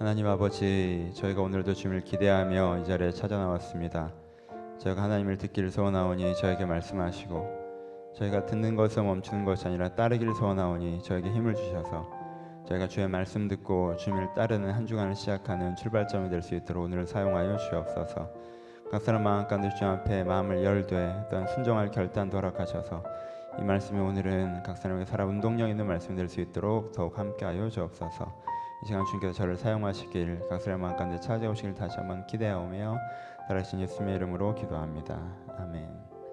하나님 아버지, 저희가 오늘도 주님을 기대하며 이 자리에 찾아 나왔습니다. 저희가 하나님을 듣기를 소원하오니 저에게 말씀하시고, 저희가 듣는 것을 멈추는 것이 아니라 따르기를 소원하오니 저에게 힘을 주셔서 저희가 주의 말씀 듣고 주님을 따르는 한 주간을 시작하는 출발점이 될 수 있도록 오늘을 사용하여 주옵소서. 각 사람 마음 가운데 주님 앞에 마음을 열되 또한 순종할 결단도 허락하셔서 이 말씀이 오늘은 각 사람에게 살아 운동력 있는 말씀이 될 수 있도록 더욱 함께하여 주옵소서. 이 시간 주님께서 저를 사용하시길, 각 사람 마음 가운데 찾아오시길 다시 한번 기대하오며 살아계신 예수님의 이름으로 기도합니다. 아멘.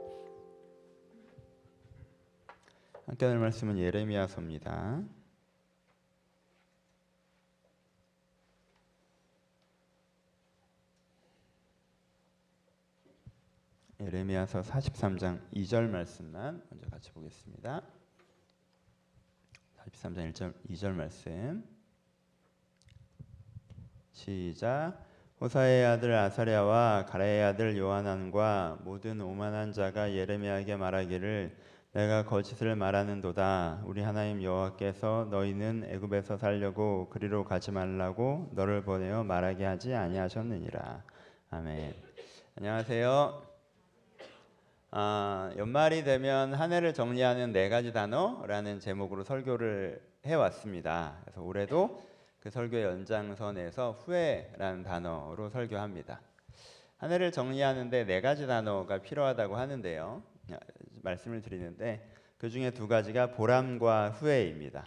함께 하는 말씀은 예레미야서입니다. 예레미야서 43장 2절 말씀만 먼저 같이 보겠습니다. 43장 1절, 2절 말씀 시작. 호사의 아들 아사랴와 가랴의 아들 요하난과 모든 오만한 자가 예레미야에게 말하기를, 내가 거짓을 말하는도다. 우리 하나님 여호와께서 너희는 애굽에서 살려고 그리로 가지 말라고 너를 보내어 말하게 하지 아니하셨느니라. 아멘. 안녕하세요. 연말이 되면 한 해를 정리하는 4가지 단어라는 제목으로 설교를 해왔습니다. 그래서 올해도 그 설교의 연장선에서 후회라는 단어로 설교합니다. 한 해를 정리하는데 4가지 단어가 필요하다고 하는데요. 말씀을 드리는데 그 중에 2가지가 보람과 후회입니다.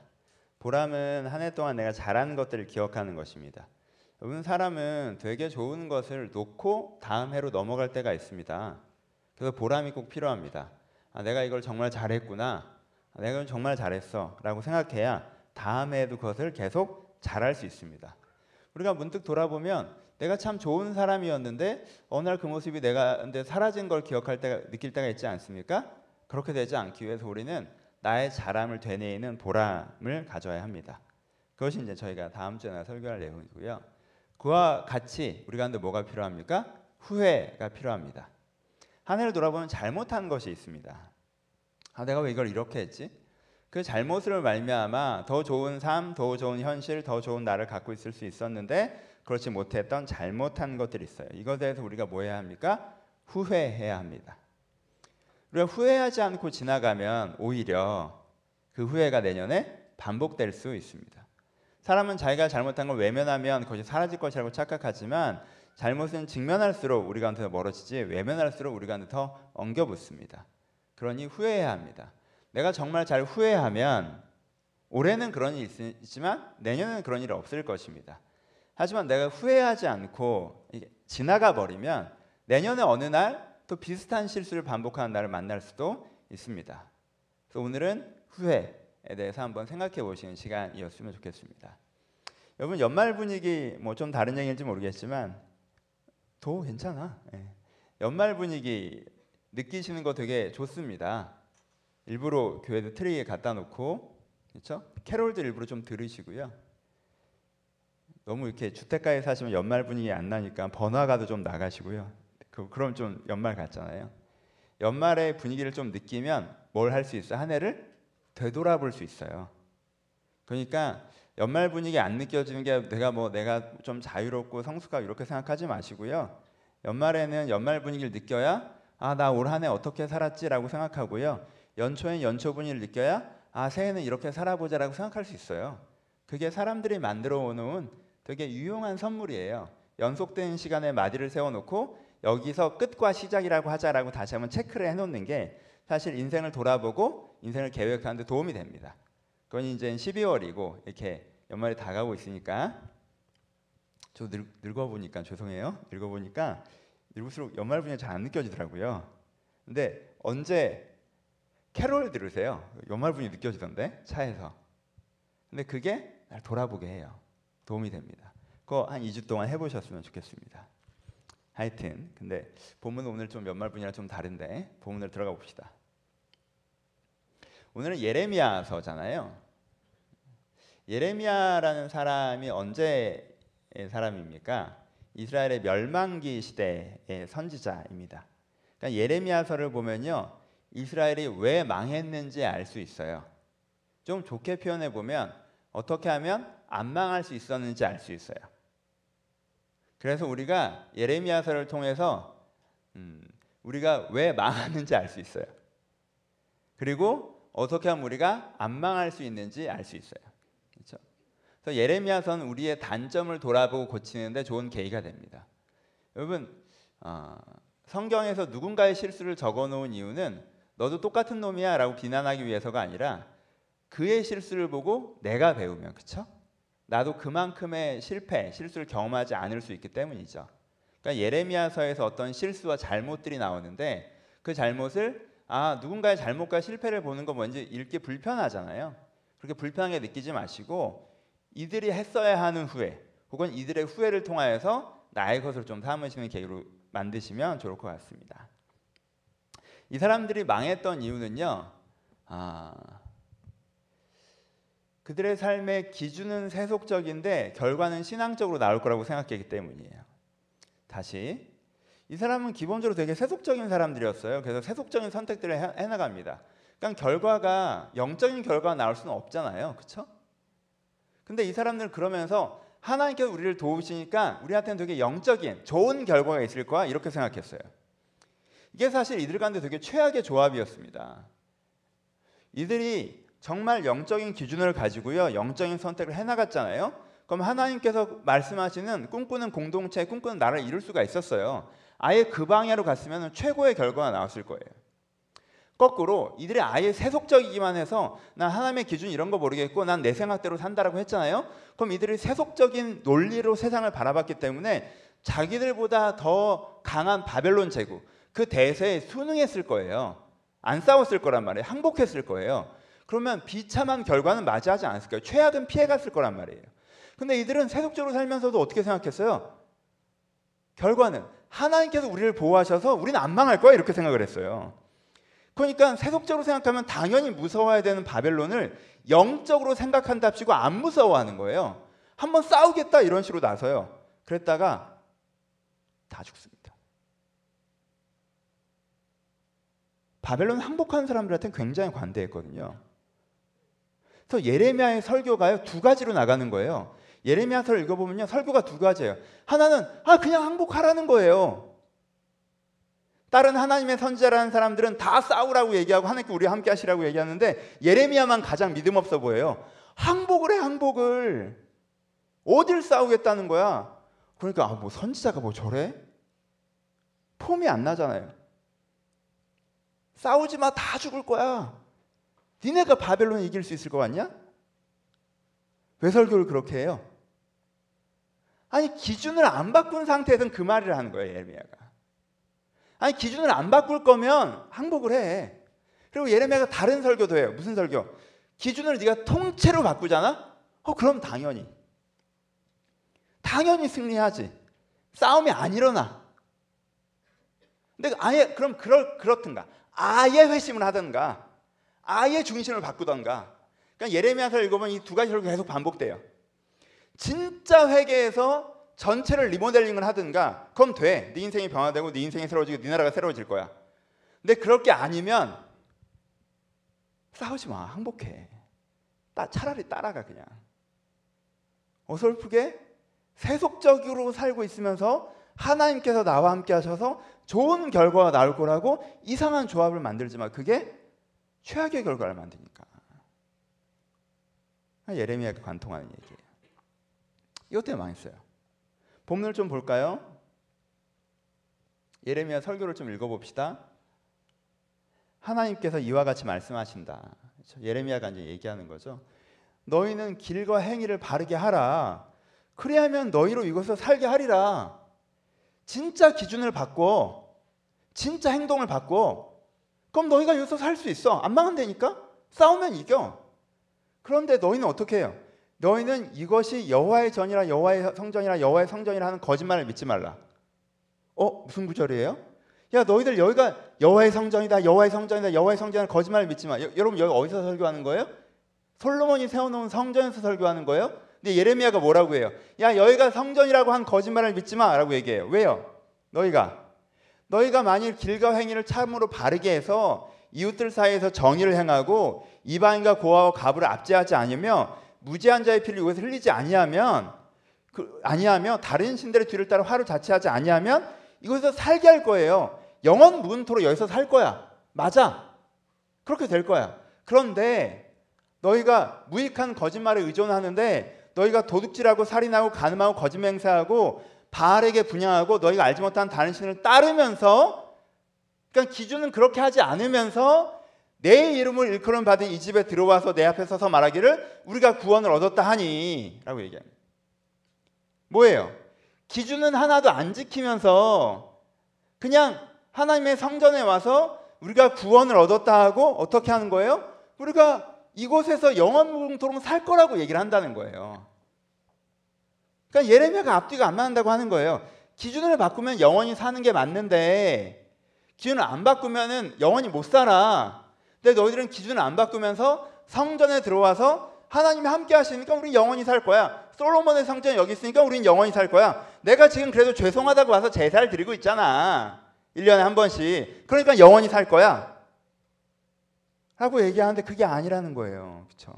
보람은 한 해 동안 내가 잘한 것들을 기억하는 것입니다. 여러분, 사람은 되게 좋은 것을 놓고 다음 해로 넘어갈 때가 있습니다. 그래서 보람이 꼭 필요합니다. 내가 이걸 정말 잘했구나, 내가 이걸 정말 잘했어 라고 생각해야 다음 해에도 그것을 계속 잘할 수 있습니다. 우리가 문득 돌아보면 내가 참 좋은 사람이었는데 어느 날 그 모습이 내가 근데 사라진 걸 느낄 때가 있지 않습니까? 그렇게 되지 않기 위해서 우리는 나의 잘함을 되뇌이는 보람을 가져야 합니다. 그것이 이제 저희가 다음 주에 설교할 내용이고요. 그와 같이 우리 가운데 뭐가 필요합니까? 후회가 필요합니다. 한 해를 돌아보면 잘못한 것이 있습니다. 내가 왜 이걸 이렇게 했지? 그 잘못을 말미암아 더 좋은 삶, 더 좋은 현실, 더 좋은 나를 갖고 있을 수 있었는데 그렇지 못했던 잘못한 것들이 있어요. 이것에 대해서 우리가 뭐 해야 합니까? 후회해야 합니다. 우리가 후회하지 않고 지나가면 오히려 그 후회가 내년에 반복될 수 있습니다. 사람은 자기가 잘못한 걸 외면하면 그것이 사라질 것이라고 착각하지만 잘못은 직면할수록 우리 가운데 멀어지지 외면할수록 우리 가운데 더 엉겨붙습니다. 그러니 후회해야 합니다. 내가 정말 잘 후회하면 올해는 그런 일이 있지만 내년에는 그런 일이 없을 것입니다. 하지만 내가 후회하지 않고 지나가 버리면 내년에 어느 날 또 비슷한 실수를 반복하는 날을 만날 수도 있습니다. 그래서 오늘은 후회에 대해서 한번 생각해 보시는 시간이었으면 좋겠습니다. 여러분, 연말 분위기 뭐 좀 다른 얘기인지 모르겠지만 더 괜찮아. 연말 분위기 느끼시는 거 되게 좋습니다. 일부러 교회도 트리에 갖다 놓고, 그렇죠? 캐롤도 일부러 좀 들으시고요. 너무 이렇게 주택가에 사시면 연말 분위기 안 나니까 번화가도 좀 나가시고요. 그럼 좀 연말 같잖아요. 연말의 분위기를 좀 느끼면 뭘 할 수 있어요? 한 해를 되돌아볼 수 있어요. 그러니까 연말 분위기 안 느껴지는 게 내가 좀 자유롭고 성숙하고 이렇게 생각하지 마시고요. 연말에는 연말 분위기를 느껴야 나 올 한 해 어떻게 살았지라고 생각하고요. 연초엔 연초 분위기를 느껴야 새해는 이렇게 살아보자라고 생각할 수 있어요. 그게 사람들이 만들어 놓은 되게 유용한 선물이에요. 연속된 시간에 마디를 세워놓고 여기서 끝과 시작이라고 하자라고 다시 한번 체크를 해놓는 게 사실 인생을 돌아보고 인생을 계획하는 데 도움이 됩니다. 그건 이제 12월이고 이렇게 연말이 다가오고 있으니까 저 늙어보니까 죄송해요. 늙어보니까 늙을수록 연말 분위기가 잘 안 느껴지더라고요. 근데 언제 캐롤 들으세요? 연말 분위기 느껴지던데 차에서. 근데 그게 날 돌아보게 해요. 도움이 됩니다. 그거 한 2주 동안 해보셨으면 좋겠습니다. 하여튼 근데 본문은 오늘 좀 연말 분위기랑 좀 다른데 본문으로 들어가 봅시다. 오늘은 예레미야서잖아요. 예레미야라는 사람이 언제의 사람입니까? 이스라엘의 멸망기 시대의 선지자입니다. 그러니까 예레미야서를 보면요, 이스라엘이 왜 망했는지 알 수 있어요. 좀 좋게 표현해 보면 어떻게 하면 안 망할 수 있었는지 알 수 있어요. 그래서 우리가 예레미야서를 통해서 우리가 왜 망하는지 알 수 있어요. 그리고 어떻게 하면 우리가 안 망할 수 있는지 알 수 있어요. 그렇죠? 그래서 예레미야서는 우리의 단점을 돌아보고 고치는데 좋은 계기가 됩니다. 여러분, 성경에서 누군가의 실수를 적어놓은 이유는 너도 똑같은 놈이야 라고 비난하기 위해서가 아니라 그의 실수를 보고 내가 배우면, 그렇죠? 나도 그만큼의 실수를 경험하지 않을 수 있기 때문이죠. 그러니까 예레미야서에서 어떤 실수와 잘못들이 나오는데 그 잘못을 누군가의 잘못과 실패를 보는 거 뭔지 읽기 불편하잖아요. 그렇게 불편하게 느끼지 마시고 이들이 했어야 하는 후회 혹은 이들의 후회를 통하여서 나의 것을 좀 삼으시는 계기로 만드시면 좋을 것 같습니다. 이 사람들이 망했던 이유는요, 그들의 삶의 기준은 세속적인데 결과는 신앙적으로 나올 거라고 생각했기 때문이에요. 다시, 이 사람은 기본적으로 되게 세속적인 사람들이었어요. 그래서 세속적인 선택들을 해나갑니다. 그러니까 결과가 영적인 결과가 나올 수는 없잖아요, 그렇죠? 근데 이 사람들은 그러면서 하나님께서 우리를 도우시니까 우리한테는 되게 영적인 좋은 결과가 있을 거야 이렇게 생각했어요. 이게 사실 이들 가운데 되게 최악의 조합이었습니다. 이들이 정말 영적인 기준을 가지고요 영적인 선택을 해나갔잖아요. 그럼 하나님께서 말씀하시는 꿈꾸는 공동체, 꿈꾸는 나라를 이룰 수가 있었어요. 아예 그 방향으로 갔으면 최고의 결과가 나왔을 거예요. 거꾸로 이들이 아예 세속적이기만 해서 난 하나님의 기준 이런 거 모르겠고 난 내 생각대로 산다라고 했잖아요. 그럼 이들이 세속적인 논리로 세상을 바라봤기 때문에 자기들보다 더 강한 바벨론 제국 그 대세에 순응했을 거예요. 안 싸웠을 거란 말이에요. 항복했을 거예요. 그러면 비참한 결과는 맞이하지 않았을 거예요. 최악은 피해갔을 거란 말이에요. 근데 이들은 세속적으로 살면서도 어떻게 생각했어요? 결과는 하나님께서 우리를 보호하셔서 우리는 안 망할 거야 이렇게 생각을 했어요. 그러니까 세속적으로 생각하면 당연히 무서워야 되는 바벨론을 영적으로 생각한답시고 안 무서워하는 거예요. 한번 싸우겠다 이런 식으로 나서요. 그랬다가 다 죽습니다. 바벨론 항복한 사람들한테는 굉장히 관대했거든요. 그래서 예레미야의 설교가요 두 가지로 나가는 거예요. 예레미야서를 읽어보면요 설교가 두 가지예요. 하나는 그냥 항복하라는 거예요. 다른 하나님의 선지자라는 사람들은 다 싸우라고 얘기하고 하나님께 우리와 함께 하시라고 얘기하는데 예레미야만 가장 믿음 없어 보여요. 항복을 해, 항복을. 어딜 싸우겠다는 거야. 그러니까 뭐 선지자가 뭐 저래? 폼이 안 나잖아요. 싸우지 마, 다 죽을 거야. 니네가 바벨론을 이길 수 있을 것 같냐? 왜 설교를 그렇게 해요? 아니 기준을 안 바꾼 상태에서는 그 말을 하는 거예요, 예레미야가. 아니 기준을 안 바꿀 거면 항복을 해. 그리고 예레미야가 다른 설교도 해요. 무슨 설교? 기준을 네가 통째로 바꾸잖아? 그럼 당연히 승리하지. 싸움이 안 일어나. 근데 아예 그럼 그렇든가 아예 회심을 하든가 아예 중심을 바꾸던가. 그러니까 예레미야서를 읽어보면 이 두 가지 설교가 계속 반복돼요. 진짜 회개해서 전체를 리모델링을 하든가 그럼 돼. 네 인생이 변화되고 네 인생이 새로워지고 네 나라가 새로워질 거야. 근데 그럴 게 아니면 싸우지 마. 항복해. 차라리 따라가 그냥. 어설프게 세속적으로 살고 있으면서 하나님께서 나와 함께 하셔서 좋은 결과가 나올 거라고 이상한 조합을 만들지 마. 그게 최악의 결과를 만드니까. 예레미야가 관통하는 얘기예요. 이것 때문에 망했어요. 본문을 좀 볼까요? 예레미야 설교를 좀 읽어봅시다. 하나님께서 이와 같이 말씀하신다. 예레미야가 이제 얘기하는 거죠. 너희는 길과 행위를 바르게 하라. 그래야면 너희로 이것을 살게 하리라. 진짜 기준을 바꿔. 진짜 행동을 바꿔. 그럼 너희가 여기서 살 수 있어. 안 망한다니까? 싸우면 이겨. 그런데 너희는 어떻게 해요? 너희는 이것이 여호와의 전이라 여호와의 성전이라 하는 거짓말을 믿지 말라. 무슨 구절이에요? 야 너희들 여기가 여호와의 성전이다 거짓말을 믿지 마. 여러분 여기 어디서 설교하는 거예요? 솔로몬이 세워놓은 성전에서 설교하는 거예요? 근데 예레미야가 뭐라고 해요? 야 여기가 성전이라고 한 거짓말을 믿지 마 라고 얘기해요. 왜요? 너희가 만일 길과 행위를 참으로 바르게 해서 이웃들 사이에서 정의를 행하고 이방인과 고아와 과부를 압제하지 않으며 무지한 자의 피를 이곳에 흘리지 아니하면 아니하며 다른 신들의 뒤를 따라 화를 자취하지 아니하면 이곳에서 살게 할 거예요. 영원 무궁토록 여기서 살 거야. 맞아. 그렇게 될 거야. 그런데 너희가 무익한 거짓말에 의존하는데 너희가 도둑질하고 살인하고 간음하고 거짓 맹세하고 바알에게 분향하고 너희가 알지 못한 다른 신을 따르면서, 그러니까 기준은 그렇게 하지 않으면서 내 이름을 일컬음 받은 이 집에 들어와서 내 앞에 서서 말하기를 우리가 구원을 얻었다 하니 라고 얘기합니다. 뭐예요? 기준은 하나도 안 지키면서 그냥 하나님의 성전에 와서 우리가 구원을 얻었다 하고 어떻게 하는 거예요? 우리가 이곳에서 영원무궁토록 살 거라고 얘기를 한다는 거예요. 그러니까 예레미야가 앞뒤가 안 맞는다고 하는 거예요. 기준을 바꾸면 영원히 사는 게 맞는데 기준을 안 바꾸면은 영원히 못 살아. 근데 너희들은 기준을 안 바꾸면서 성전에 들어와서 하나님이 함께 하시니까 우린 영원히 살 거야. 솔로몬의 성전이 여기 있으니까 우린 영원히 살 거야. 내가 지금 그래도 죄송하다고 와서 제사를 드리고 있잖아. 1년에 한 번씩. 그러니까 영원히 살 거야 라고 얘기하는데 그게 아니라는 거예요. 그렇죠?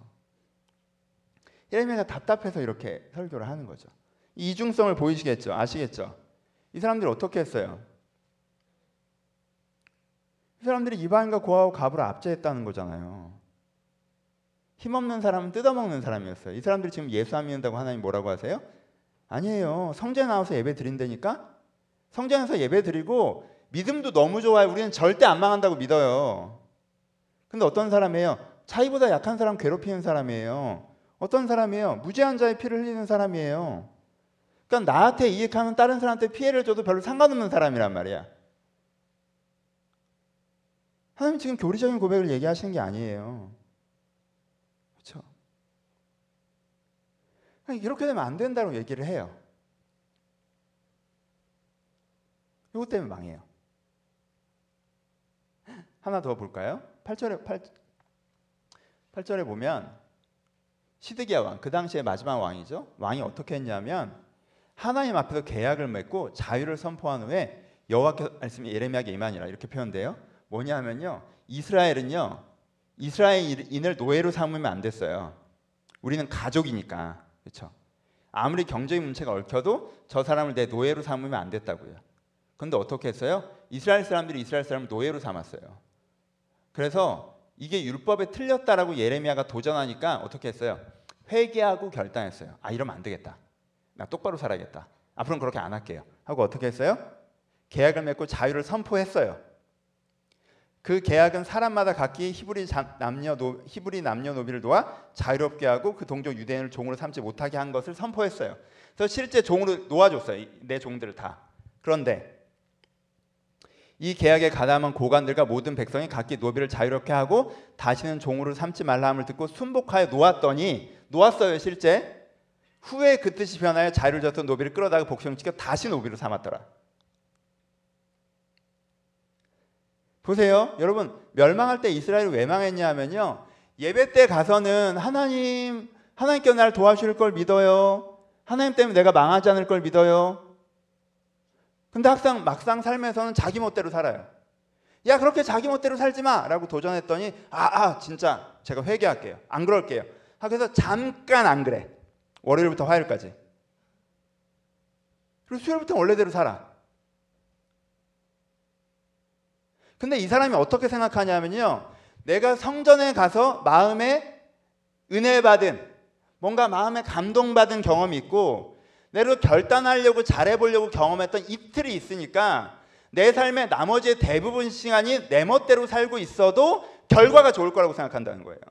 예레미야가 답답해서 이렇게 설교를 하는 거죠. 이 이중성을 보이시겠죠? 아시겠죠? 이 사람들이 어떻게 했어요? 이 사람들이 이방인과 고아하고 갑으로 압제했다는 거잖아요. 힘없는 사람은 뜯어먹는 사람이었어요. 이 사람들이 지금 예수 안 믿는다고 하나님 뭐라고 하세요? 아니에요. 성전에 나와서 예배 드린다니까? 성전에서 예배 드리고 믿음도 너무 좋아요. 우리는 절대 안 망한다고 믿어요. 근데 어떤 사람이에요? 자기보다 약한 사람 괴롭히는 사람이에요. 어떤 사람이에요? 무죄한 자의 피를 흘리는 사람이에요. 그러니까 나한테 이익하면 다른 사람한테 피해를 줘도 별로 상관없는 사람이란 말이야. 하나님 지금 교리적인 고백을 얘기하시는 게 아니에요. 그렇죠? 이렇게 되면 안 된다고 얘기를 해요. 이것 때문에 망해요. 하나 더 볼까요? 8절에 보면 시드기야 왕, 그 당시에 마지막 왕이죠. 왕이 어떻게 했냐면 하나님 앞에서 계약을 맺고 자유를 선포한 후에 여호와께서 말씀이 예레미야에게 임하니라 이렇게 표현돼요. 뭐냐면요, 이스라엘은요 이스라엘인을 노예로 삼으면 안 됐어요. 우리는 가족이니까. 그렇죠? 아무리 경제적 문제가 얽혀도 저 사람을 내 노예로 삼으면 안 됐다고요. 그런데 어떻게 했어요? 이스라엘 사람들이 이스라엘 사람을 노예로 삼았어요. 그래서 이게 율법에 틀렸다라고 예레미야가 도전하니까 어떻게 했어요? 회개하고 결단했어요. 아, 이러면 안 되겠다. 나 똑바로 살아야겠다. 앞으로는 그렇게 안 할게요. 하고 어떻게 했어요? 계약을 맺고 자유를 선포했어요. 그 계약은 사람마다 각기 히브리 남녀노비를 놓아 자유롭게 하고 그 동족 유대인을 종으로 삼지 못하게 한 것을 선포했어요. 그래서 실제 종으로 놓아줬어요. 내 종들을 다. 그런데 이 계약에 가담한 고관들과 모든 백성이 각기 노비를 자유롭게 하고 다시는 종으로 삼지 말라 함을 듣고 순복하여 놓았어요. 실제. 후에 그 뜻이 변하여 자유를 줬던 노비를 끌어다가 복종시켜 다시 노비로 삼았더라. 보세요. 여러분, 멸망할 때 이스라엘이 왜 망했냐 하면요, 예배 때 가서는 하나님께 나를 도와주실 걸 믿어요. 하나님 때문에 내가 망하지 않을 걸 믿어요. 근데 막상 삶에서는 자기 멋대로 살아요. 야, 그렇게 자기 멋대로 살지 마 라고 도전했더니 진짜 제가 회개할게요. 안 그럴게요. 그래서 잠깐 안 그래. 월요일부터 화요일까지. 그리고 수요일부터 원래대로 살아. 근데 이 사람이 어떻게 생각하냐면요, 내가 성전에 가서 마음에 은혜 받은, 뭔가 마음에 감동받은 경험이 있고 내가 결단하려고 잘해보려고 경험했던 이틀이 있으니까 내 삶의 나머지 대부분 시간이 내 멋대로 살고 있어도 결과가 좋을 거라고 생각한다는 거예요.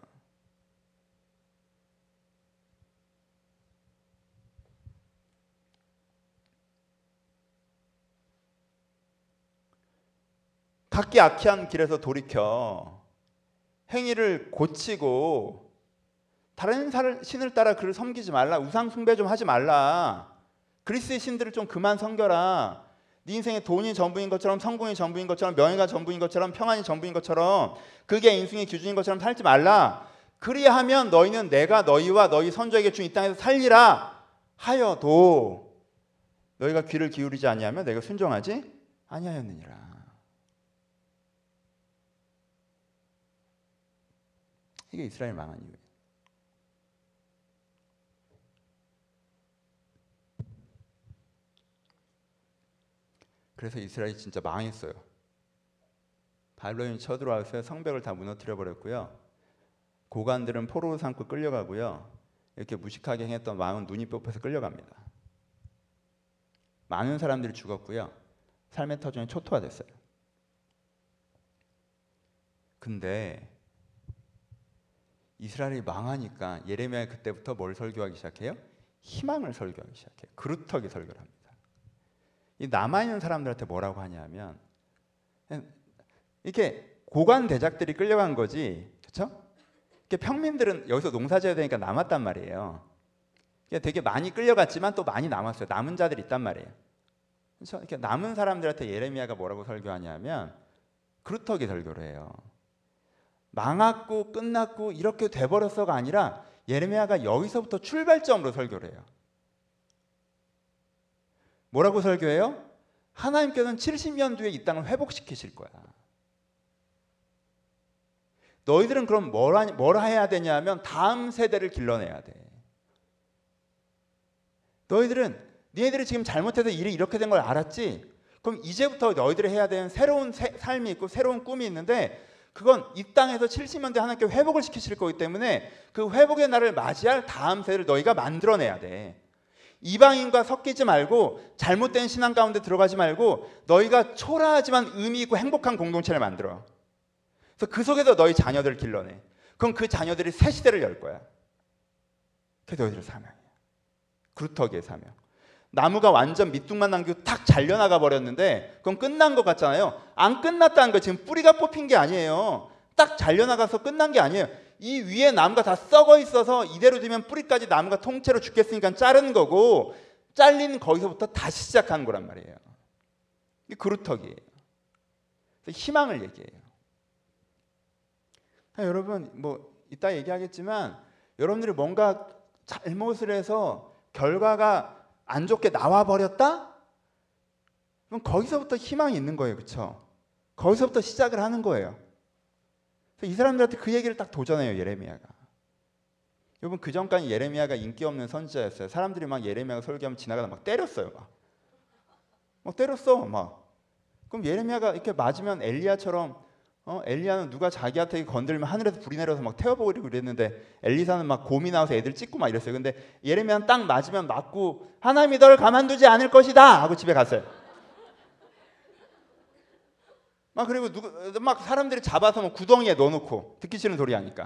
각기 악한 길에서 돌이켜 행위를 고치고 다른 신을 따라 그를 섬기지 말라. 우상 숭배 좀 하지 말라. 그리스의 신들을 좀 그만 섬겨라. 네 인생에 돈이 전부인 것처럼, 성공이 전부인 것처럼, 명예가 전부인 것처럼, 평안이 전부인 것처럼, 그게 인생의 기준인 것처럼 살지 말라. 그리하면 너희는 내가 너희와 너희 선조에게 준 이 땅에서 살리라 하여도 너희가 귀를 기울이지 아니하면 내가 순종하지 아니하였느니라. 이게 이스라엘 망한 이유예요. 그래서 이스라엘이 진짜 망했어요. 바벨론이 쳐들어와서 성벽을 다 무너뜨려 버렸고요. 고관들은 포로로 삼고 끌려가고요. 이렇게 무식하게 행했던 왕은 눈이 뽑혀서 끌려갑니다. 많은 사람들이 죽었고요. 삶의 터전이 초토화됐어요. 근데 이스라엘이 망하니까 예레미야가 그때부터 뭘 설교하기 시작해요? 희망을 설교하기 시작해요. 그루터기 설교를 합니다. 이 남아있는 사람들한테 뭐라고 하냐면 이렇게 고관 대작들이 끌려간 거지, 그렇죠? 평민들은 여기서 농사지어야 되니까 남았단 말이에요. 되게 많이 끌려갔지만 또 많이 남았어요. 남은 자들이 있단 말이에요. 그렇죠? 이렇게 남은 사람들한테 예레미야가 뭐라고 설교하냐면 그루터기 설교를 해요. 망했고 끝났고 이렇게 돼버렸어가 아니라 예레미야가 여기서부터 출발점으로 설교를 해요. 뭐라고 설교해요? 하나님께서는 70년 뒤에 이 땅을 회복시키실 거야. 너희들은 그럼 뭘 해야 되냐면 다음 세대를 길러내야 돼. 니네들이 지금 잘못해서 일이 이렇게 된 걸 알았지? 그럼 이제부터 너희들이 해야 되는 새로운 삶이 있고 새로운 꿈이 있는데 그건 이 땅에서 70년 뒤에 하나님께 회복을 시키실 거기 때문에 그 회복의 날을 맞이할 다음 세대를 너희가 만들어내야 돼. 이방인과 섞이지 말고 잘못된 신앙 가운데 들어가지 말고 너희가 초라하지만 의미 있고 행복한 공동체를 만들어. 그래서 그 속에서 너희 자녀들을 길러내. 그럼 그 자녀들이 새 시대를 열 거야. 그게 너희들의 사명이야. 그루터기의 사명. 나무가 완전 밑둥만 남기고 탁 잘려나가 버렸는데 그건 끝난 것 같잖아요. 안 끝났다는 거. 지금 뿌리가 뽑힌 게 아니에요. 딱 잘려나가서 끝난 게 아니에요. 이 위에 나무가 다 썩어 있어서 이대로 두면 뿌리까지 나무가 통째로 죽겠으니까 자른 거고 잘린 거기서부터 다시 시작하는 거란 말이에요. 이게 그루터기예요. 희망을 얘기해요. 여러분 뭐 이따 얘기하겠지만 여러분들이 뭔가 잘못을 해서 결과가 안 좋게 나와 버렸다? 그럼 거기서부터 희망이 있는 거예요. 그렇죠? 거기서부터 시작을 하는 거예요. 이 사람들한테 그 얘기를 딱 도전해요. 예레미야가. 여러분 그 전까지 예레미야가 인기 없는 선지자였어요. 사람들이 막 예레미야가 설교하면 지나가다 막 때렸어요. 막 때렸어. 막. 그럼 예레미야가 이렇게 맞으면 엘리야처럼 엘리야는 누가 자기한테 건들면 하늘에서 불이 내려서 막 태워버리고 그랬는데 엘리사는 막 곰이 나와서 애들 찍고 막 이랬어요. 근데 예레미야는 딱 맞으면 맞고 하나님이 널 가만두지 않을 것이다 하고 집에 갔어요. 막 그리고 막 사람들이 잡아서 뭐 구덩이에 넣어놓고 듣기 싫은 소리 하니까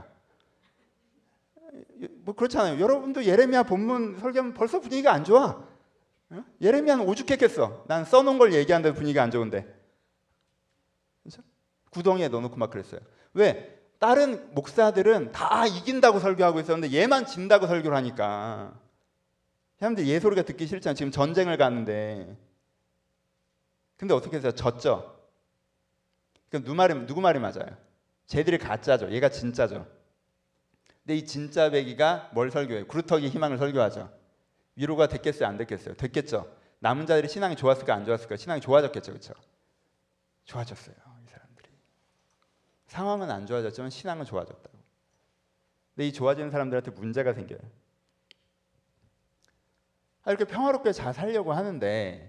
뭐 그렇잖아요. 여러분도 예레미야 본문 설교하면 벌써 분위기가 안 좋아. 예레미야는 오죽했겠어. 난 써놓은 걸 얘기하는데 분위기가 안 좋은데. 그렇죠? 구덩이에 넣어놓고 막 그랬어요. 왜? 다른 목사들은 다 이긴다고 설교하고 있었는데 얘만 진다고 설교를 하니까 사람들이 얘 소리가 듣기 싫잖아요. 지금 전쟁을 가는데. 근데 어떻게 해서 졌죠? 그럼 누구 말이 맞아요? 쟤들이 가짜죠. 얘가 진짜죠. 근데 이 진짜 배기가 뭘 설교해요? 그루터기 희망을 설교하죠. 위로가 됐겠어요? 안 됐겠어요? 됐겠죠. 남은 자들이 신앙이 좋았을까 안 좋았을까? 신앙이 좋아졌겠죠. 그렇죠? 좋아졌어요. 이 사람들이. 상황은 안 좋아졌지만 신앙은 좋아졌다고. 근데 이 좋아지는 사람들한테 문제가 생겨요. 이렇게 평화롭게 잘 살려고 하는데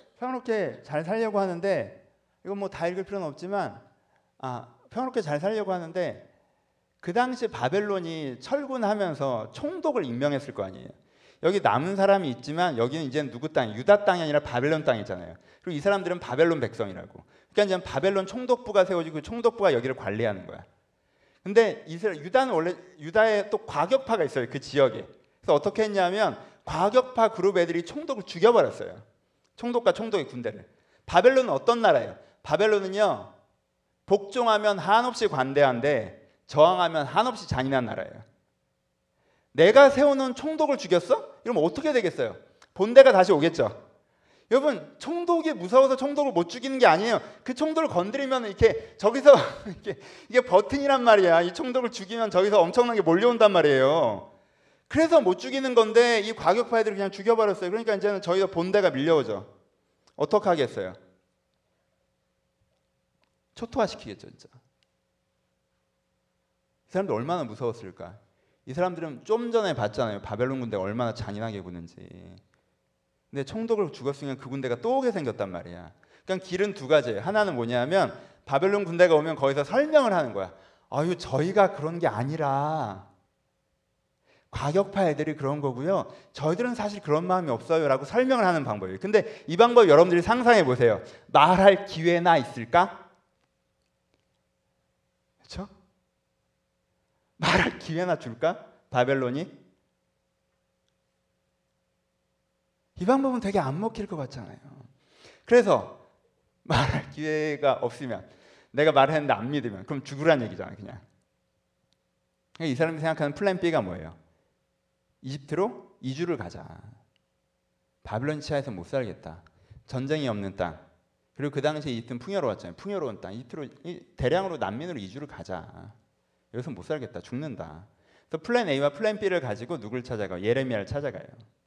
이건 뭐 다 읽을 필요는 없지만 평화롭게 잘 살려고 하는데 그 당시 바벨론이 철군하면서 총독을 임명했을 거 아니에요. 여기 남은 사람이 있지만 여기는 이제는 누구 땅이 유다 땅이 아니라 바벨론 땅이잖아요. 그리고 이 사람들은 바벨론 백성이라고. 그러니까 이제 바벨론 총독부가 세워지고 그 총독부가 여기를 관리하는 거야. 근데 유다는 원래 유다에 또 과격파가 있어요. 그 지역에. 그래서 어떻게 했냐면 과격파 그룹 애들이 총독을 죽여버렸어요. 총독과 총독의 군대를. 바벨론은 어떤 나라예요? 바벨론은요 복종하면 한없이 관대한데 저항하면 한없이 잔인한 나라예요. 내가 세워놓은 총독을 죽였어? 이러면 어떻게 되겠어요? 본대가 다시 오겠죠. 여러분 총독이 무서워서 총독을 못 죽이는 게 아니에요. 그 총독을 건드리면 이렇게 저기서 이게 버튼이란 말이야. 이 총독을 죽이면 저기서 엄청나게 몰려온단 말이에요. 그래서 못 죽이는 건데 이 과격파 애들을 그냥 죽여버렸어요. 그러니까 이제는 저희가 본대가 밀려오죠. 어떻게 하겠어요? 초토화시키겠죠. 진짜. 이 사람들 얼마나 무서웠을까. 이 사람들은 좀 전에 봤잖아요. 바벨론 군대가 얼마나 잔인하게 구는지. 근데 총독을 죽었으면 그 군대가 또 오게 생겼단 말이야. 그러니까 길은 두 가지예요. 하나는 뭐냐면 바벨론 군대가 오면 거기서 설명을 하는 거야. 아유, 저희가 그런 게 아니라 과격파 애들이 그런 거고요. 저희들은 사실 그런 마음이 없어요라고 설명을 하는 방법이에요. 근데 이 방법 여러분들이 상상해 보세요. 말할 기회나 있을까? 그렇죠? 말할 기회나 줄까? 바벨론이? 이 방법은 되게 안 먹힐 것 같잖아요. 그래서 말할 기회가 없으면, 내가 말했는데 안 믿으면 그럼 죽으란 얘기잖아요. 그냥. 이 사람이 생각하는 플랜 B가 뭐예요? 이집트로 이주를 가자. 바벨론 치하에서 못 살겠다. 전쟁이 없는 땅. 그리고 그 당시에 이집트는 풍요로웠잖아요. 풍요로운 땅. 이집트로 대량으로 난민으로 이주를 가자. 여기서 못 살겠다. 죽는다. 그래서 플랜 A와 플랜 B를 가지고 누굴 찾아가요? 예레미야를 찾아가요.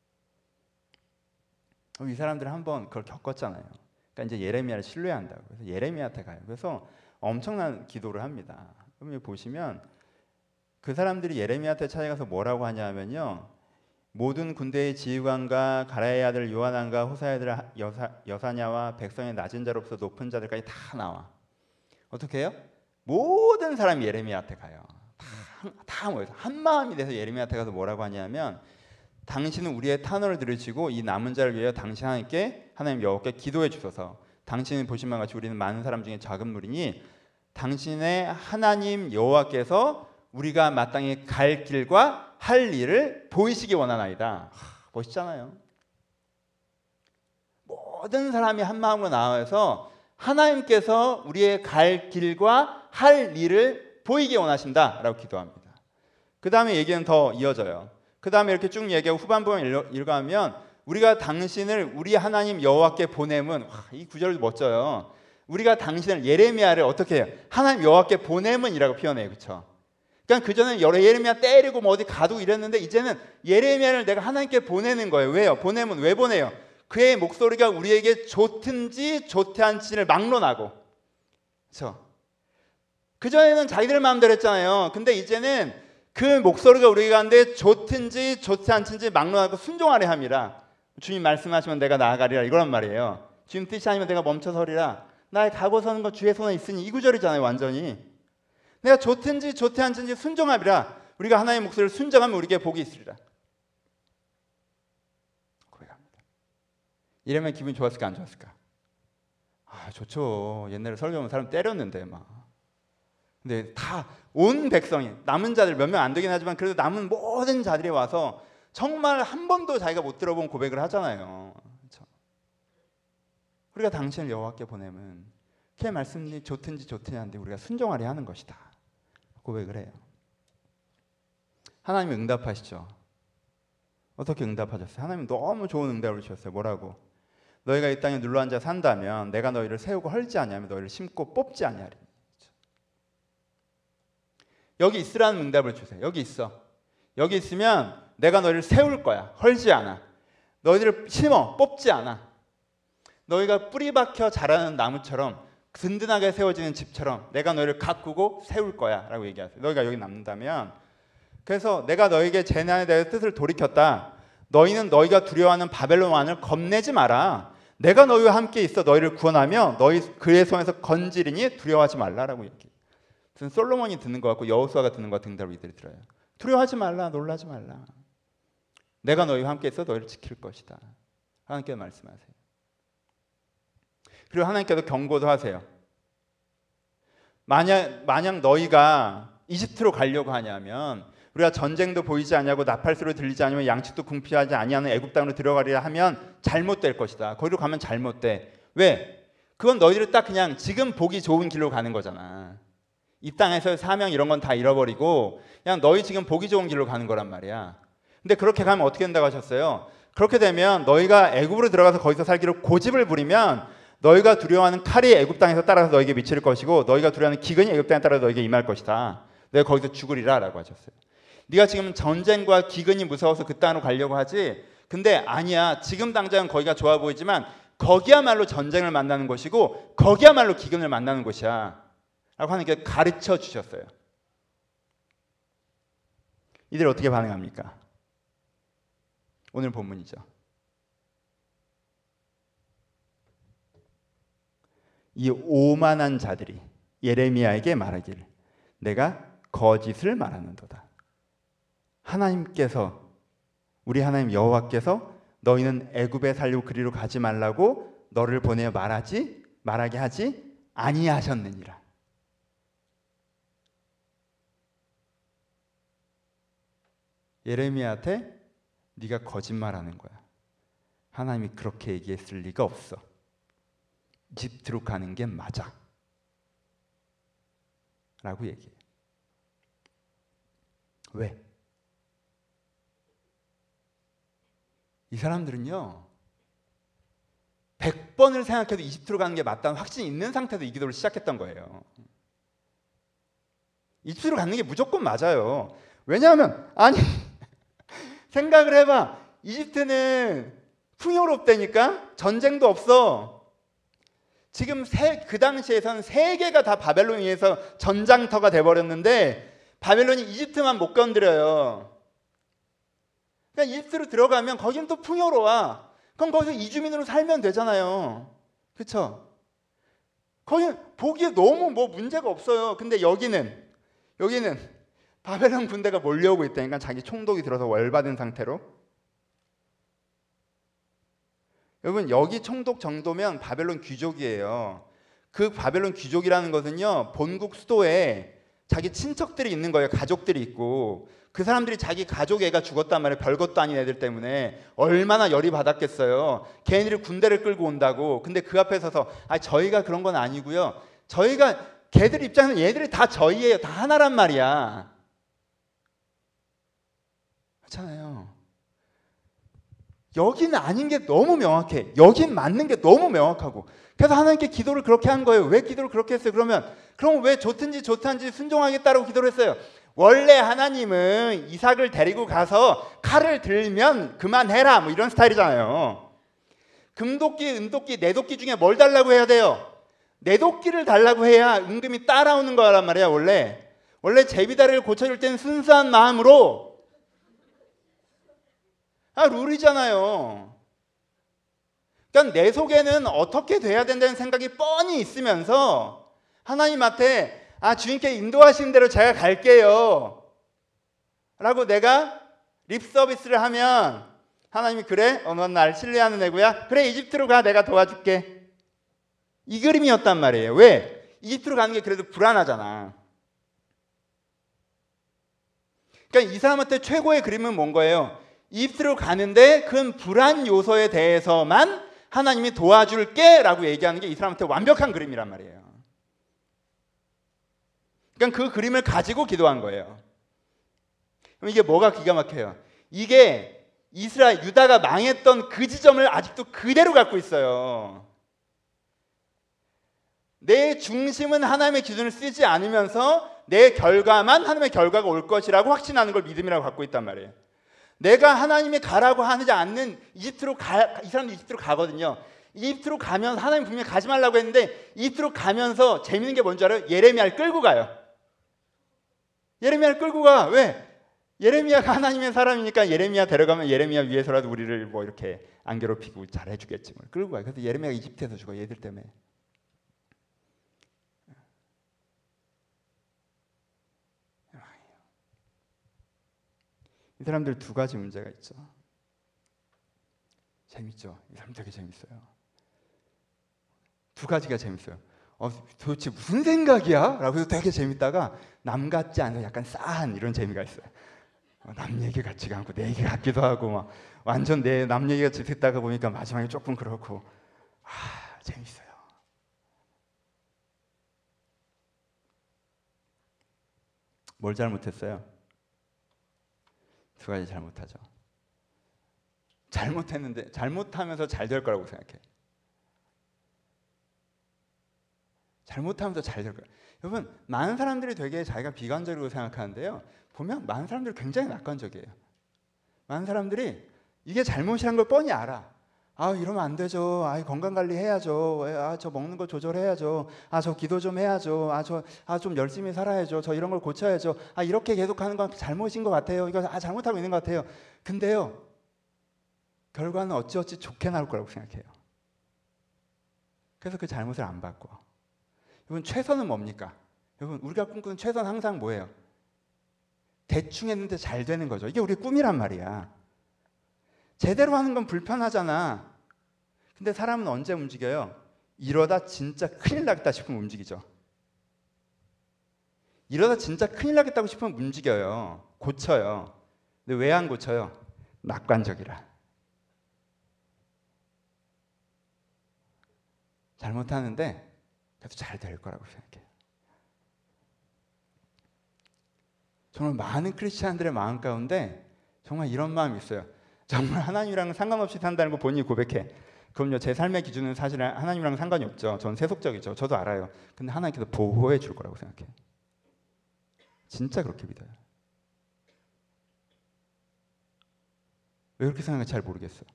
이 사람들은 한번 그걸 겪었잖아요. 그러니까 이제 예레미야를 신뢰한다고. 그래서 예레미야한테 가요. 그래서 엄청난 기도를 합니다. 그럼 여기 보시면 그 사람들이 예레미야한테 찾아가서 뭐라고 하냐면요. 모든 군대의 지휘관과 가라의 아들 요하난과 호사의 아들 여사냐와 백성의 낮은 자로부터 높은 자들까지 다 나와. 어떻게 해요? 모든 사람이 예레미야한테 가요. 다 모여서 한 마음이 돼서 예레미야한테 가서 뭐라고 하냐면, 당신은 우리의 탄원을 들으시고 이 남은 자를 위하여 당신 하나님께, 하나님 여호와께 기도해 주소서. 당신이 보신 바와 같이 우리는 많은 사람 중에 작은 무리니 당신의 하나님 여호와께서 우리가 마땅히 갈 길과 할 일을 보이시기 원하나이다. 멋있잖아요. 모든 사람이 한 마음으로 나와서 하나님께서 우리의 갈 길과 할 일을 보이기 원하신다라고 기도합니다. 그 다음에 얘기는 더 이어져요. 그 다음에 이렇게 쭉 얘기하고 후반부를 읽어가면, 우리가 당신을 우리 하나님 여호와께 보냄은, 이 구절도 멋져요. 우리가 당신을, 예레미야를 어떻게 해요? 하나님 여호와께 보냄은이라고 표현해요. 그렇죠? 그러니까 그전에는 예레미야 때리고 뭐 어디 가두고 이랬는데, 이제는 예레미야를 내가 하나님께 보내는 거예요. 왜요? 보내면 왜 보내요? 그의 목소리가 우리에게 좋든지 좋지 않지를 막론하고. 그렇죠? 그전에는 자기들 마음대로 했잖아요. 근데 이제는 그 목소리가 우리 가운데 좋든지 좋지 않든지 막론하고 순종하려 함이라. 주님 말씀하시면 내가 나아가리라, 이거란 말이에요. 주님 뜻이 아니면 내가 멈춰서리라. 나의 가고 서는 건 주의 손에 있으니, 이 구절이잖아요. 완전히 내가 좋든지 좋지 않든지 순종하리라. 우리가 하나님의 목소리를 순종하면 우리에게 복이 있으리라 고백합니다. 이러면 기분이 좋았을까 안 좋았을까? 좋죠. 옛날에 설교하면 사람 때렸는데 막. 근데 다 온 백성이, 남은 자들 몇 명 안 되긴 하지만 그래도 남은 모든 자들이 와서 정말 한 번도 자기가 못 들어본 고백을 하잖아요. 그렇죠? 우리가 당신을 여호와께 보내면 그의 말씀이 좋든지 좋든지 않는데 우리가 순종하려 하는 것이다, 고백을 해요. 하나님이 응답하시죠. 어떻게 응답하셨어요? 하나님 너무 좋은 응답을 주셨어요. 뭐라고? 너희가 이 땅에 눌러앉아 산다면 내가 너희를 세우고 헐지 아니하며 너희를 심고 뽑지 아니하리. 여기 있으라는 응답을 주세요. 여기 있어. 여기 있으면 내가 너희를 세울 거야. 헐지 않아. 너희들을 심어 뽑지 않아. 너희가 뿌리 박혀 자라는 나무처럼 든든하게 세워지는 집처럼 내가 너희를 가꾸고 세울 거야 라고 얘기하세요. 너희가 여기 남는다면. 그래서 내가 너희에게 재난에 대해 뜻을 돌이켰다. 너희는 너희가 두려워하는 바벨론 왕을 겁내지 마라. 내가 너희와 함께 있어 너희를 구원하며 너희 그의 손에서 건지리니 두려워하지 말라라고 얘기해요. 무슨 솔로몬이 듣는 것 같고 여호수아가 듣는 것 같은 응답을 이들이 들어요. 두려워하지 말라, 놀라지 말라. 내가 너희와 함께 있어 너희를 지킬 것이다. 하나님께서 말씀하세요. 그리고 하나님께서 경고도 하세요. 만약 너희가 이집트로 가려고 하냐면, 우리가 전쟁도 보이지 아니하고 나팔소리 들리지 않으면 양식도 궁핍하지 아니하는 애굽 땅으로 들어가리라 하면 잘못될 것이다. 거기로 가면 잘못돼. 왜? 그건 너희들이 딱 그냥 지금 보기 좋은 길로 가는 거잖아. 이 땅에서 사명 이런 건 다 잃어버리고 그냥 너희 지금 보기 좋은 길로 가는 거란 말이야. 근데 그렇게 가면 어떻게 된다고 하셨어요? 그렇게 되면 너희가 애굽으로 들어가서 거기서 살기로 고집을 부리면 너희가 두려워하는 칼이 애굽 땅에서 따라서 너에게 미칠 것이고 너희가 두려워하는 기근이 애굽 땅에 따라서 너에게 임할 것이다. 내가 거기서 죽으리라 라고 하셨어요. 네가 지금 전쟁과 기근이 무서워서 그 땅으로 가려고 하지, 근데 아니야. 지금 당장은 거기가 좋아 보이지만 거기야말로 전쟁을 만나는 곳이고 거기야말로 기근을 만나는 곳이야 라고 하나님께서 가르쳐 주셨어요. 이들 어떻게 반응합니까? 오늘 본문이죠. 이 오만한 자들이 예레미야에게 말하기를 내가 거짓을 말하는도다. 하나님께서, 우리 하나님 여호와께서 너희는 애굽에 살려고 그리로 가지 말라고 너를 보내어 말하게 하지 아니하셨느니라. 예레미야한테 네가 거짓말하는 거야. 하나님이 그렇게 얘기했을 리가 없어. 이집트로 가는 게 맞아. 라고 얘기해. 왜? 이 사람들은요 100번을 생각해도 이집트로 가는 게 맞다는 확신이 있는 상태에서 이 기도를 시작했던 거예요. 이집트로 가는 게 무조건 맞아요. 왜냐하면 아니 생각을 해봐. 이집트는 풍요롭다니까. 전쟁도 없어. 지금 그 당시에선 세계가 다 바벨론에 의해서 전장터가 돼버렸는데 바벨론이 이집트만 못 건드려요. 그러니까 이집트로 들어가면 거기는 또 풍요로워. 그럼 거기서 이주민으로 살면 되잖아요. 그렇죠? 거기는 보기에 너무 뭐 문제가 없어요. 근데 여기는 바벨론 군대가 몰려오고 있다니까. 자기 총독이 들어서 월받은 상태로. 여러분 여기 총독 정도면 바벨론 귀족이에요. 그 바벨론 귀족이라는 것은요 본국 수도에 자기 친척들이 있는 거예요. 가족들이 있고 그 사람들이 자기 가족 애가 죽었단 말이에요. 별것도 아닌 애들 때문에 얼마나 열이 받았겠어요. 걔네들이 군대를 끌고 온다고. 근데 그 앞에 서서 저희가 그런 건 아니고요. 저희가 걔들 입장에서는 얘들이 다 저희예요. 다 하나란 말이야. 그렇잖아요. 여기는 아닌 게 너무 명확해. 여긴 맞는 게 너무 명확하고. 그래서 하나님께 기도를 그렇게 한 거예요. 왜 기도를 그렇게 했어요? 그럼 왜 좋든지 좋다는지 순종하겠다고 기도를 했어요? 원래 하나님은 이삭을 데리고 가서 칼을 들면 그만해라 뭐 이런 스타일이잖아요. 금도끼, 은도끼, 내도끼 중에 뭘 달라고 해야 돼요? 내도끼를 달라고 해야 은금이 따라오는 거란 말이야. 원래 제비다리를 고쳐줄 때는 순수한 마음으로. 룰이잖아요. 그러니까 내 속에는 어떻게 돼야 된다는 생각이 뻔히 있으면서 하나님한테 주님께 인도하시는 대로 제가 갈게요 라고 내가 립서비스를 하면 하나님이 그래? 넌 날 신뢰하는 애구야? 그래 이집트로 가. 내가 도와줄게. 이 그림이었단 말이에요. 왜? 이집트로 가는 게 그래도 불안하잖아. 그러니까 이 사람한테 최고의 그림은 뭔 거예요? 이집트로 가는데 그 불안 요소에 대해서만 하나님이 도와줄게 라고 얘기하는 게 이 사람한테 완벽한 그림이란 말이에요. 그러니까 그 그림을 가지고 기도한 거예요. 그럼 이게 뭐가 기가 막혀요? 이게 유다가 망했던 그 지점을 아직도 그대로 갖고 있어요. 내 중심은 하나님의 기준을 쓰지 않으면서 내 결과만 하나님의 결과가 올 것이라고 확신하는 걸 믿음이라고 갖고 있단 말이에요. 내가 하나님이 가라고 하지 않는 이 사람도 이집트로 가거든요. 이집트로 가면 하나님 분명히 가지 말라고 했는데 이집트로 가면서 재밌는 게 뭔지 알아요? 예레미야를 끌고 가요. 예레미야를 끌고 가. 왜? 예레미야가 하나님의 사람이니까 예레미야 데려가면 예레미야 위해서라도 우리를 뭐 이렇게 안 괴롭히고 잘 해주겠지. 뭐. 끌고 가요. 그래서 예레미야가 이집트에서 죽어. 얘들 때문에. 이 사람들 두 가지 문제가 있죠. 재밌죠? 이 사람 되게 재밌어요. 두 가지가 재밌어요. 도대체 무슨 생각이야? 라고 해서 되게 재밌다가 남 같지 않은 약간 싸한 이런 재미가 있어요. 남 얘기 같지가 않고 내 얘기 같기도 하고 막 완전 내 남 얘기 같이 듣다가 보니까 마지막에 조금 그렇고 재밌어요. 뭘 잘못했어요? 두 가지 잘못하죠. 잘못했는데 잘못하면서 잘 될 거라고 생각해. 잘못하면서 잘 될 거예요. 여러분 많은 사람들이 되게 자기가 비관적이라고 생각하는데요. 보면 많은 사람들이 굉장히 낙관적이에요. 많은 사람들이 이게 잘못이란 걸 뻔히 알아. 이러면 안 되죠. 건강관리 해야죠. 저 먹는 거 조절해야죠. 저 기도 좀 해야죠. 좀 열심히 살아야죠. 저 이런 걸 고쳐야죠. 이렇게 계속하는 건 잘못인 것 같아요. 이거 잘못하고 있는 것 같아요. 근데요. 결과는 어찌어찌 좋게 나올 거라고 생각해요. 그래서 그 잘못을 안 바꿔. 여러분 최선은 뭡니까? 여러분 우리가 꿈꾸는 최선 항상 뭐예요? 대충 했는데 잘 되는 거죠. 이게 우리의 꿈이란 말이야. 제대로 하는 건 불편하잖아. 근데 사람은 언제 움직여요? 이러다 진짜 큰일 나겠다 싶으면 움직이죠. 이러다 진짜 큰일 나겠다고 싶으면 움직여요. 고쳐요. 근데 왜 안 고쳐요? 낙관적이라. 잘못하는데 그래도 잘 될 거라고 생각해요. 정말 많은 크리스찬들의 마음 가운데 정말 이런 마음이 있어요. 정말 하나님이랑 상관없이 산다는 거 본인이 고백해. 그럼요, 제 삶의 기준은 사실 하나님이랑 상관이 없죠. 전 세속적이죠. 저도 알아요. 근데 하나님께서 보호해 줄 거라고 생각해요. 진짜 그렇게 믿어요. 왜 그렇게 생각하는지 잘 모르겠어요.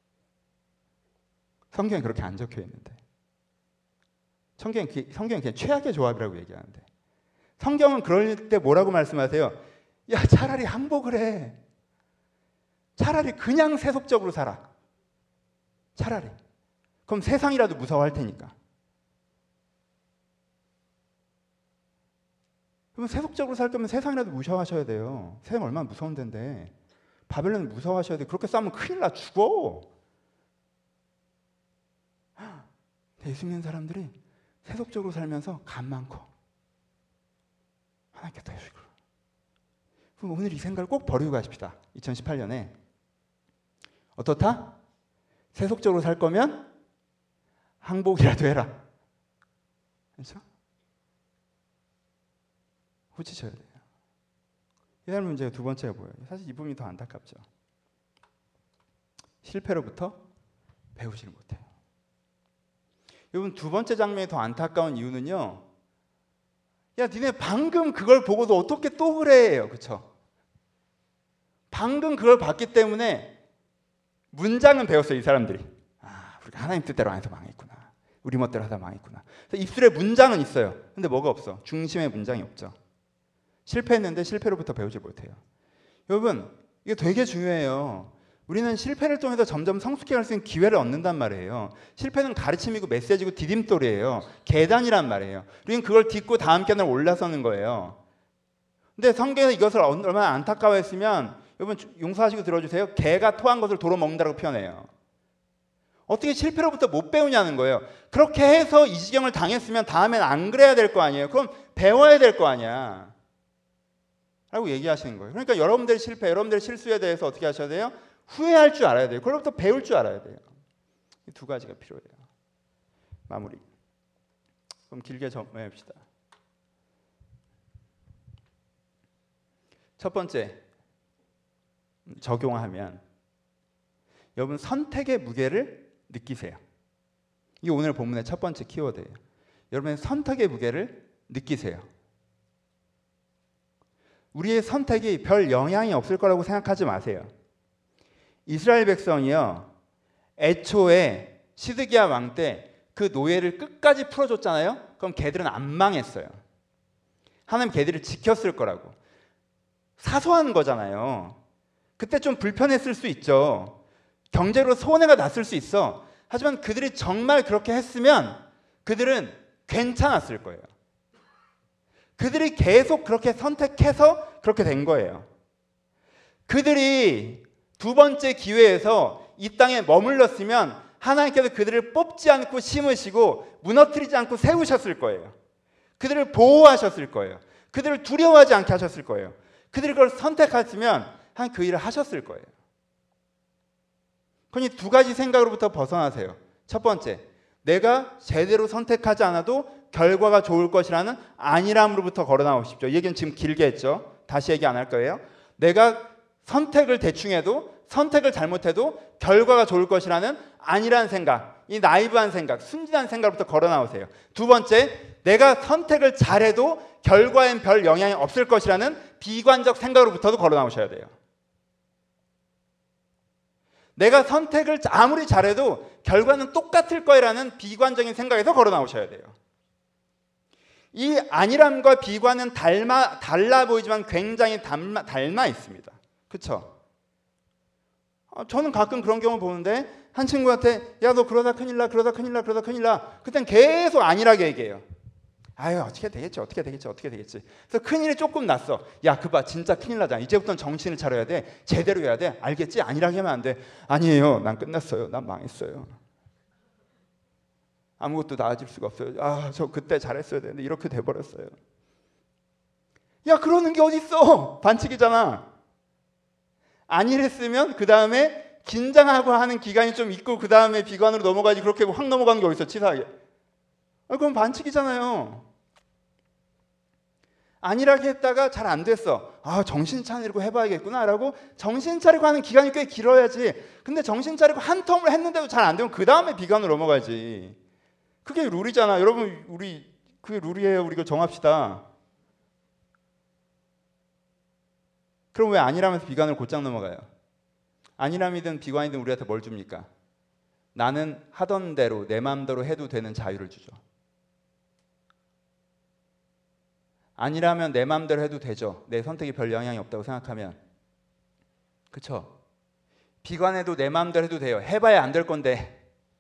성경에 그렇게 안 적혀 있는데. 성경은 그냥 최악의 조합이라고 얘기하는데. 성경은 그럴 때 뭐라고 말씀하세요? 야, 차라리 항복을 해. 차라리 그냥 세속적으로 살아. 차라리. 그럼 세상이라도 무서워할 테니까. 그러면 세속적으로 살 거면 세상이라도 무서워하셔야 돼요. 세상 얼마나 무서운 데인데. 바벨론은 무서워하셔야 돼요. 그렇게 싸우면 큰일 나, 죽어. 예수 믿는 사람들이 세속적으로 살면서 간 많고 하나님께 더 해주시고. 그럼 오늘 이 생각을 꼭 버리고 가십시다. 2018년에 어떻다? 세속적으로 살 거면 항복이라도 해라. 그렇죠? 고치셔야 돼요. 이달 문제가 두 번째가 뭐예요? 사실 이 부분이 더 안타깝죠. 실패로부터 배우지를 못해요. 여러분 두 번째 장면이 더 안타까운 이유는요. 야, 니네 방금 그걸 보고도 어떻게 또 그래요, 그렇죠? 방금 그걸 봤기 때문에 문장은 배웠어요, 이 사람들이. 아, 우리가 하나님 뜻대로 안 해서 망했구나. 우리 멋대로 하다 망했구나. 입술에 문장은 있어요. 근데 뭐가 없어? 중심에 문장이 없죠. 실패했는데 실패로부터 배우지 못해요. 여러분, 이게 되게 중요해요. 우리는 실패를 통해서 점점 성숙해 갈 수 있는 기회를 얻는단 말이에요. 실패는 가르침이고 메시지고 디딤돌이에요. 계단이란 말이에요. 우리는 그걸 딛고 다음 계단을 올라서는 거예요. 근데 성경에서 이것을 얼마나 안타까워했으면 여러분 용서하시고 들어주세요. 개가 토한 것을 도로 먹는다고 표현해요. 어떻게 실패로부터 못 배우냐는 거예요. 그렇게 해서 이 지경을 당했으면 다음엔 안 그래야 될 거 아니에요. 그럼 배워야 될 거 아니야. 라고 얘기하시는 거예요. 그러니까 여러분들의 실패, 여러분들의 실수에 대해서 어떻게 하셔야 돼요? 후회할 줄 알아야 돼요. 그로부터 배울 줄 알아야 돼요. 이 두 가지가 필요해요. 마무리. 그럼 길게 정리해봅시다. 첫 번째, 적용하면 여러분 선택의 무게를 느끼세요. 이게 오늘 본문의 첫 번째 키워드예요. 여러분의 선택의 무게를 느끼세요. 우리의 선택이 별 영향이 없을 거라고 생각하지 마세요. 이스라엘 백성이요, 애초에 시드기야 왕 때 그 노예를 끝까지 풀어줬잖아요. 그럼 걔들은 안 망했어요. 하나님 걔들을 지켰을 거라고. 사소한 거잖아요. 그때 좀 불편했을 수 있죠. 경제로 손해가 났을 수 있어. 하지만 그들이 정말 그렇게 했으면 그들은 괜찮았을 거예요. 그들이 계속 그렇게 선택해서 그렇게 된 거예요. 그들이 두 번째 기회에서 이 땅에 머물렀으면 하나님께서 그들을 뽑지 않고 심으시고 무너뜨리지 않고 세우셨을 거예요. 그들을 보호하셨을 거예요. 그들을 두려워하지 않게 하셨을 거예요. 그들이 그걸 선택했으면 한 그 일을 하셨을 거예요. 그러니 두 가지 생각으로부터 벗어나세요. 첫 번째, 내가 제대로 선택하지 않아도 결과가 좋을 것이라는 안일함으로부터 걸어 나오십시오. 이 얘기는 지금 길게 했죠. 다시 얘기 안 할 거예요. 내가 선택을 대충 해도 선택을 잘못해도 결과가 좋을 것이라는 안일한 생각, 이 나이브한 생각, 순진한 생각부터 걸어 나오세요. 두 번째, 내가 선택을 잘해도 결과엔 별 영향이 없을 것이라는 비관적 생각으로부터도 걸어 나오셔야 돼요. 내가 선택을 아무리 잘해도 결과는 똑같을 거라는 비관적인 생각에서 걸어 나오셔야 돼요. 이 안일함과 비관은 달라 보이지만 굉장히 닮아 있습니다. 그렇죠? 저는 가끔 그런 경우 보는데 한 친구한테 야, 너 그러다 큰일 나, 그러다 큰일 나, 그러다 큰일 나. 그땐 계속 안일하게 얘기해요. 아유 어떻게 되겠지 어떻게 되겠지 어떻게 되겠지. 그래서 큰일이 조금 났어. 야 그봐 진짜 큰일 나잖아. 이제부터는 정신을 차려야 돼. 제대로 해야 돼. 알겠지? 아니라고 하면 안 돼. 아니에요. 난 끝났어요. 난 망했어요. 아무것도 나아질 수가 없어요. 아 저 그때 잘했어야 되는데 이렇게 돼버렸어요. 야 그러는 게 어딨어. 반칙이잖아. 아니랬으면 그 다음에 긴장하고 하는 기간이 좀 있고 그 다음에 비관으로 넘어가지. 그렇게 확 넘어가는 게 어딨어 치사하게. 그럼 반칙이잖아요. 아니라고 했다가 잘 안 됐어. 아 정신 차리고 해봐야겠구나라고 정신 차리고 하는 기간이 꽤 길어야지. 근데 정신 차리고 한 텀을 했는데도 잘 안 되면 그 다음에 비관으로 넘어가지. 그게 룰이잖아. 여러분 우리 그게 룰이에요. 우리 이거 정합시다. 그럼 왜 아니라면서 비관을 곧장 넘어가요? 아니람이든 비관이든 우리한테 뭘 줍니까? 나는 하던 대로 내 마음대로 해도 되는 자유를 주죠. 아니라면 내 마음대로 해도 되죠. 내 선택이 별 영향이 없다고 생각하면. 그쵸? 비관해도 내 마음대로 해도 돼요. 해봐야 안 될 건데.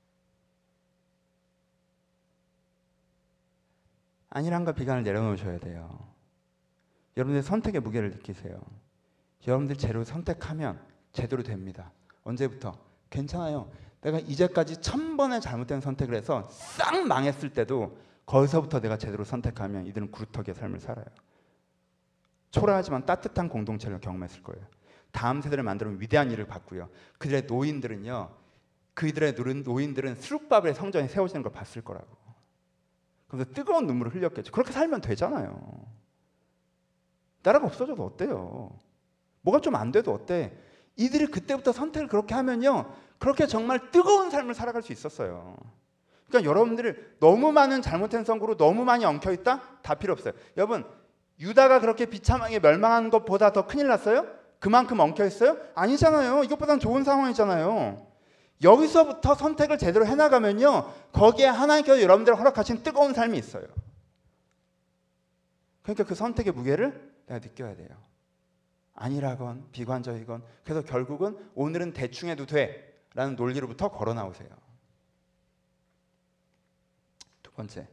아니람과 비관을 내려놓으셔야 돼요. 여러분들 선택의 무게를 느끼세요. 여러분들 제대로 선택하면 제대로 됩니다. 언제부터? 괜찮아요. 내가 이제까지 1000번의 잘못된 선택을 해서 싹 망했을 때도 거기서부터 내가 제대로 선택하면 이들은 구루터기의 삶을 살아요. 초라하지만 따뜻한 공동체를 경험했을 거예요. 다음 세대를 만들면 위대한 일을 받고요. 그들의 노인들은요. 그들의 노인들은 수룩밥의 성전이 세워지는 걸 봤을 거라고. 그래서 뜨거운 눈물을 흘렸겠죠. 그렇게 살면 되잖아요. 나라가 없어져도 어때요? 뭐가 좀 안 돼도 어때? 이들이 그때부터 선택을 그렇게 하면요. 그렇게 정말 뜨거운 삶을 살아갈 수 있었어요. 그러니까 여러분들이 너무 많은 잘못된 선구로 너무 많이 엉켜있다? 다 필요 없어요. 여러분 유다가 그렇게 비참하게 멸망한 것보다 더 큰일 났어요? 그만큼 엉켜있어요? 아니잖아요. 이것보다는 좋은 상황이잖아요. 여기서부터 선택을 제대로 해나가면요. 거기에 하나님께서 여러분들을 허락하신 뜨거운 삶이 있어요. 그러니까 그 선택의 무게를 내가 느껴야 돼요. 아니라건 비관적이건. 그래서 결국은 오늘은 대충 해도 돼 라는 논리로부터 걸어 나오세요. 두 번째,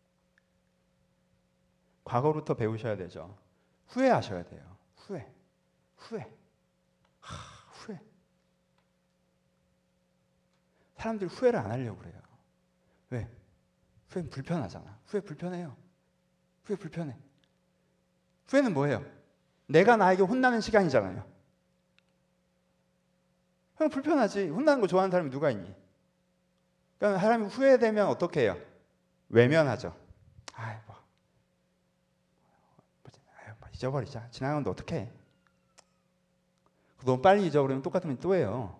과거부터 배우셔야 되죠. 후회하셔야 돼요. 후회. 사람들이 후회를 안 하려고 그래요. 왜? 후회는 불편하잖아. 후회 불편해요. 후회 불편해. 후회는 뭐예요? 내가 나에게 혼나는 시간이잖아요. 그럼 불편하지. 혼나는 거 좋아하는 사람이 누가 있니? 그러니까 사람이 후회되면 어떻게 해요? 외면하죠. 잊어버리자. 지나가는데 어떡해. 너무 빨리 잊어버리면 똑같으면 또 해요.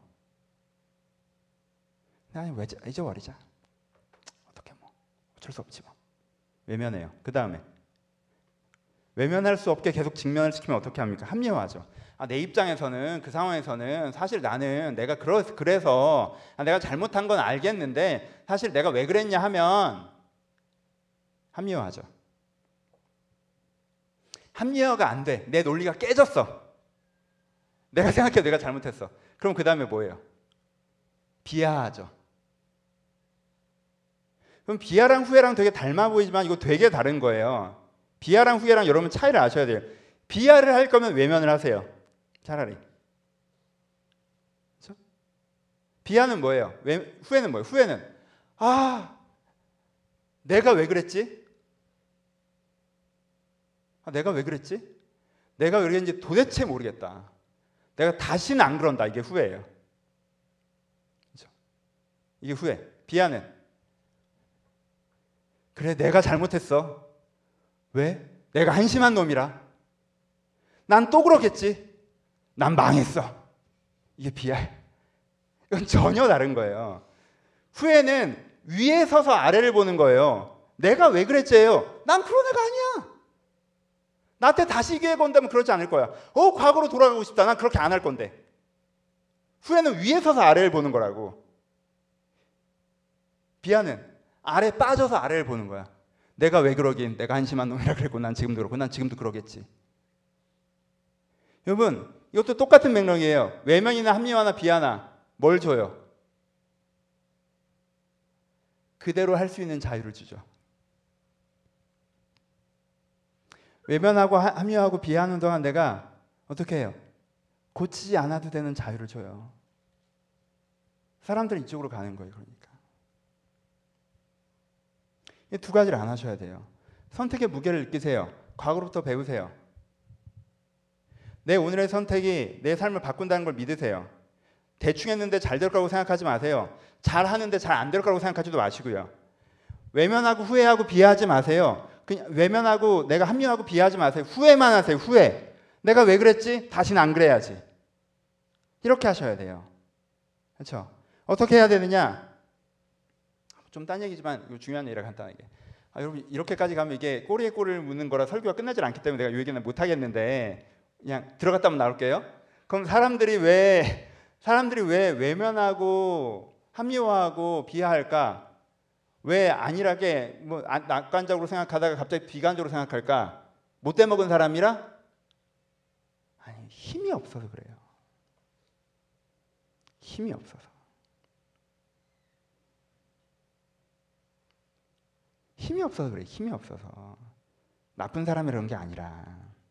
아니 왜 잊어버리자. 어떻게 뭐 어쩔 수 없지 뭐. 외면해요. 그 다음에 외면할 수 없게 계속 직면을 시키면 어떻게 합니까? 합리화하죠. 내 입장에서는 그 상황에서는 사실 나는 내가 그래서 내가 잘못한 건 알겠는데 사실 내가 왜 그랬냐 하면 합리화하죠. 합리화가 안 돼. 내 논리가 깨졌어. 내가 생각해 내가 잘못했어. 그럼 그 다음에 뭐예요? 비하하죠. 그럼 비하랑 후회랑 되게 닮아 보이지만 이거 되게 다른 거예요. 비하랑 후회랑 여러분 차이를 아셔야 돼요. 비하를 할 거면 외면을 하세요. 차라리. 그렇죠? 비하는 뭐예요? 후회는 뭐예요? 후회는 내가 왜 그랬지? 내가 왜 그랬지? 내가 왜 그랬는지 도대체 모르겠다. 내가 다시는 안 그런다. 이게 후회예요. 그렇죠? 이게 후회. 비하는 그래 내가 잘못했어. 왜? 내가 한심한 놈이라. 난 또 그러겠지. 난 망했어. 이게 비하예요. 이건 전혀 다른 거예요. 후회는 위에 서서 아래를 보는 거예요. 내가 왜 그랬지예요. 난 그런 애가 아니야. 나한테 다시 기회 건다면 그러지 않을 거야. 과거로 돌아가고 싶다. 난 그렇게 안 할 건데. 후회는 위에 서서 아래를 보는 거라고. 비하는 아래 빠져서 아래를 보는 거야. 내가 왜 그러긴. 내가 한심한 놈이라 그랬고 난 지금도 그렇고 난 지금도 그러겠지. 여러분 이것도 똑같은 맥락이에요. 외면이나 합리화나 비하나 뭘 줘요? 그대로 할 수 있는 자유를 주죠. 외면하고 합리화하고 비하하는 동안 내가 어떻게 해요? 고치지 않아도 되는 자유를 줘요. 사람들은 이쪽으로 가는 거예요. 그러니까 이 두 가지를 안 하셔야 돼요. 선택의 무게를 느끼세요. 과거로부터 배우세요. 내 오늘의 선택이 내 삶을 바꾼다는 걸 믿으세요. 대충 했는데 잘 될 거라고 생각하지 마세요. 잘 하는데 잘 안 될 거라고 생각하지도 마시고요. 외면하고 후회하고 비하하지 마세요. 그냥 외면하고 내가 합리화하고 비하하지 마세요. 후회만 하세요. 후회. 내가 왜 그랬지? 다시는 안 그래야지. 이렇게 하셔야 돼요. 그렇죠? 어떻게 해야 되느냐? 좀 딴 얘기지만 이거 중요한 얘기라 간단하게. 여러분 이렇게까지 가면 이게 꼬리에 꼬리를 묻는 거라 설교가 끝나질 않기 때문에 내가 이 얘기는 못 하겠는데 그냥 들어갔다 한번 나올게요. 그럼 사람들이 왜 외면하고 합리화하고 비하할까? 왜 안일하게 뭐 낙관적으로 생각하다가 갑자기 비관적으로 생각할까? 못돼 먹은 사람이라? 아니, 힘이 없어서 그래요. 힘이 없어서. 힘이 없어서 그래. 힘이 없어서. 나쁜 사람이라는 게 아니라.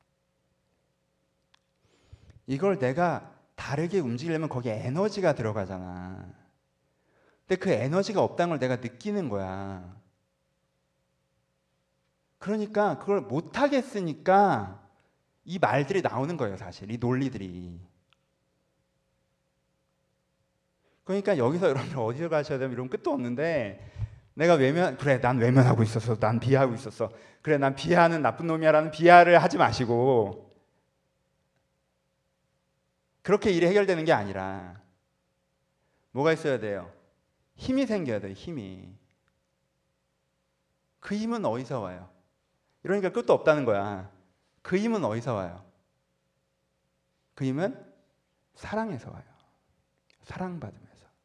이걸 내가 다르게 움직이려면 거기에 에너지가 들어가잖아. 근데 그 에너지가 없다는 걸 내가 느끼는 거야. 그러니까 그걸 못하겠으니까 이 말들이 나오는 거예요. 사실 이 논리들이. 그러니까 여기서 여러분 어디로 가셔야 되면 이런 끝도 없는데 내가 그래 난 외면하고 있었어. 난 비하하고 있었어. 그래 난 비하하는 나쁜 놈이야라는 비하를 하지 마시고 그렇게 일이 해결되는 게 아니라 뭐가 있어야 돼요? 힘이 생겨야 돼요. 힘이. 그 힘은 어디서 와요? 이러니까 끝도 없다는 거야. 그 힘은 어디서 와요? 그 힘은 사랑에서 와요. 사랑받으면서.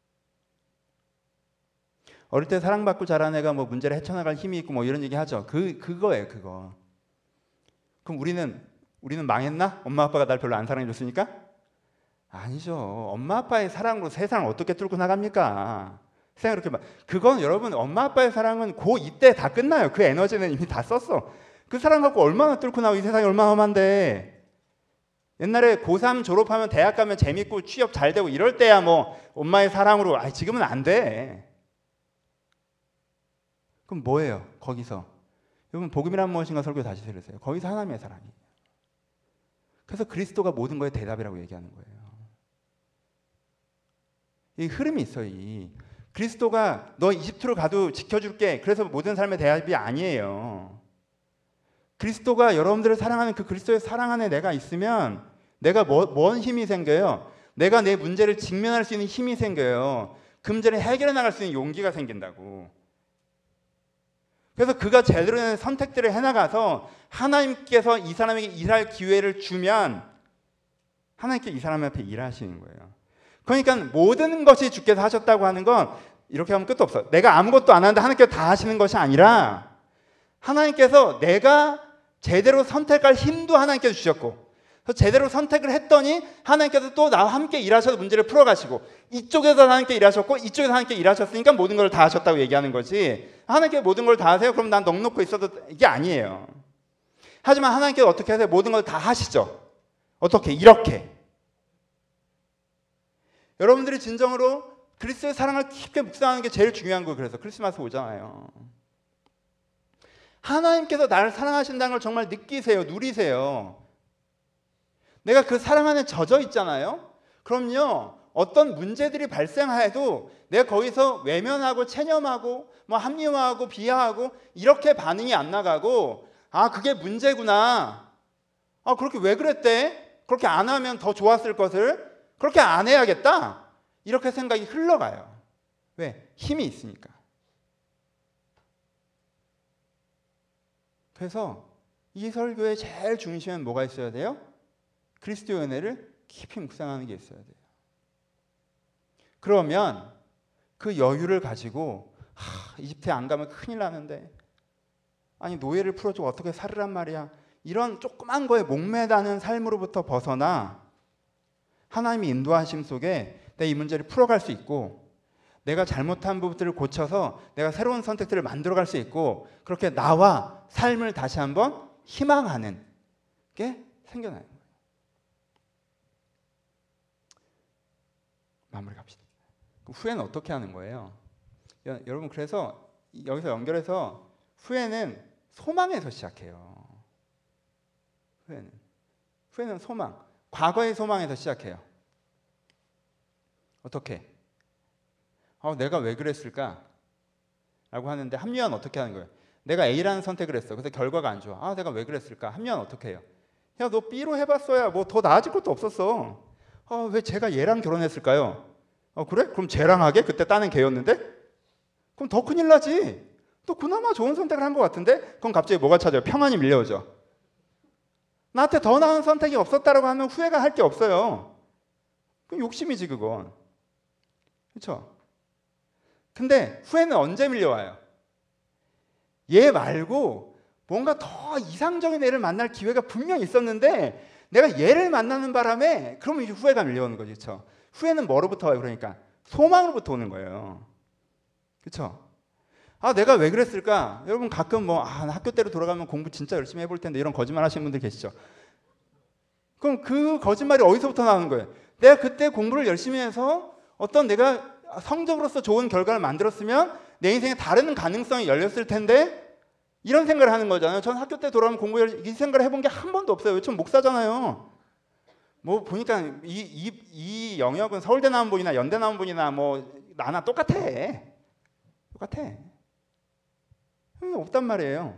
어릴 때 사랑받고 자란 애가 뭐 문제를 헤쳐나갈 힘이 있고 뭐 이런 얘기 하죠. 그거예요, 그거. 그럼 우리는 망했나? 엄마 아빠가 날 별로 안 사랑해 줬으니까? 아니죠. 엄마 아빠의 사랑으로 세상을 어떻게 뚫고 나갑니까? 세상을 이렇게 그건 여러분 엄마 아빠의 사랑은 고2 때 다 끝나요. 그 에너지는 이미 다 썼어. 그 사랑 갖고 얼마나 뚫고 나오고 이 세상이 얼마나 험한데. 옛날에 고3 졸업하면 대학 가면 재밌고 취업 잘 되고 이럴 때야 뭐 엄마의 사랑으로 지금은 안 돼. 그럼 뭐예요? 거기서 여러분 복음이란 무엇인가 설교 다시 들으세요. 거기서 하나님의 사랑이. 그래서 그리스도가 모든 거의 대답이라고 얘기하는 거예요. 이 흐름이 있어요. 그리스도가 너 이집트로 가도 지켜줄게. 그래서 모든 삶의 대답이 아니에요. 그리스도가 여러분들을 사랑하는 그 그리스도의 사랑 안에 내가 있으면 내가 뭔 힘이 생겨요? 내가 내 문제를 직면할 수 있는 힘이 생겨요. 그 문제를 해결해 나갈 수 있는 용기가 생긴다고. 그래서 그가 제대로 된 선택들을 해나가서 하나님께서 이 사람에게 일할 기회를 주면 하나님께 이 사람 앞에 일하시는 거예요. 그러니까 모든 것이 주께서 하셨다고 하는 건 이렇게 하면 끝도 없어. 내가 아무것도 안 하는데 하나님께서 다 하시는 것이 아니라 하나님께서 내가 제대로 선택할 힘도 하나님께서 주셨고 그래서 제대로 선택을 했더니 하나님께서 또 나와 함께 일하셔서 문제를 풀어가시고 이쪽에서 하나님께 일하셨고 이쪽에서 하나님께 일하셨으니까 모든 걸 다 하셨다고 얘기하는 거지. 하나님께 모든 걸 다 하세요? 그럼 난 넋놓고 있어도 이게 아니에요. 하지만 하나님께서 어떻게 하세요? 모든 걸 다 하시죠. 어떻게? 이렇게. 여러분들이 진정으로 그리스도의 사랑을 깊게 묵상하는 게 제일 중요한 거예요. 그래서 크리스마스 오잖아요. 하나님께서 나를 사랑하신다는 걸 정말 느끼세요. 누리세요. 내가 그 사랑 안에 젖어 있잖아요. 그럼요. 어떤 문제들이 발생해도 내가 거기서 외면하고 체념하고 뭐 합리화하고 비하하고 이렇게 반응이 안 나가고 그게 문제구나. 그렇게 왜 그랬대? 그렇게 안 하면 더 좋았을 것을 그렇게 안 해야겠다. 이렇게 생각이 흘러가요. 왜? 힘이 있으니까. 그래서 이 설교의 제일 중심엔 뭐가 있어야 돼요? 그리스도의 은혜를 깊이 묵상하는 게 있어야 돼요. 그러면 그 여유를 가지고 이집트에 안 가면 큰일 나는데 아니 노예를 풀어주고 어떻게 살으란 말이야. 이런 조그만 거에 목매다는 삶으로부터 벗어나 하나님의 인도하심 속에 내 이 문제를 풀어갈 수 있고 내가 잘못한 부분들을 고쳐서 내가 새로운 선택들을 만들어갈 수 있고 그렇게 나와 삶을 다시 한번 희망하는 게 생겨나는 거예요. 마무리 갑시다. 후회는 어떻게 하는 거예요? 여러분, 그래서 여기서 연결해서 후회는 소망에서 시작해요. 후회는 소망, 과거의 소망에서 시작해요. 어떻게? 내가 왜 그랬을까? 라고 하는데 합리화는 어떻게 하는 거예요? 내가 A라는 선택을 했어. 그래서 결과가 안 좋아. 내가 왜 그랬을까? 합리화는 어떻게 해요? 야, 너 B로 해봤어야 뭐 더 나아질 것도 없었어. 왜 제가 얘랑 결혼했을까요? 그래? 그럼 쟤랑 하게? 그때 따는 걔였는데? 그럼 더 큰일 나지. 또 그나마 좋은 선택을 한 것 같은데? 그럼 갑자기 뭐가 찾아요? 평안이 밀려오죠. 나한테 더 나은 선택이 없었다라고 하면 후회가 할 게 없어요. 그럼 욕심이지 그건. 그렇죠? 근데 후회는 언제 밀려와요? 얘 말고 뭔가 더 이상적인 애를 만날 기회가 분명히 있었는데 내가 얘를 만나는 바람에 그러면 이제 후회가 밀려오는 거죠. 그렇죠? 후회는 뭐로부터 와요? 그러니까 소망으로부터 오는 거예요. 그렇죠? 내가 왜 그랬을까? 여러분 가끔 나 학교 때로 돌아가면 공부 진짜 열심히 해볼 텐데 이런 거짓말 하시는 분들 계시죠? 그럼 그 거짓말이 어디서부터 나오는 거예요? 내가 그때 공부를 열심히 해서 어떤 내가 성적으로서 좋은 결과를 만들었으면 내 인생에 다른 가능성이 열렸을 텐데 이런 생각을 하는 거잖아요. 전 학교 때 돌아오면 이 생각을 해본 게 한 번도 없어요. 전 목사잖아요. 뭐 보니까 이 영역은 서울대 나온 분이나 연대 나온 분이나 뭐 나나 똑같아. 없단 말이에요.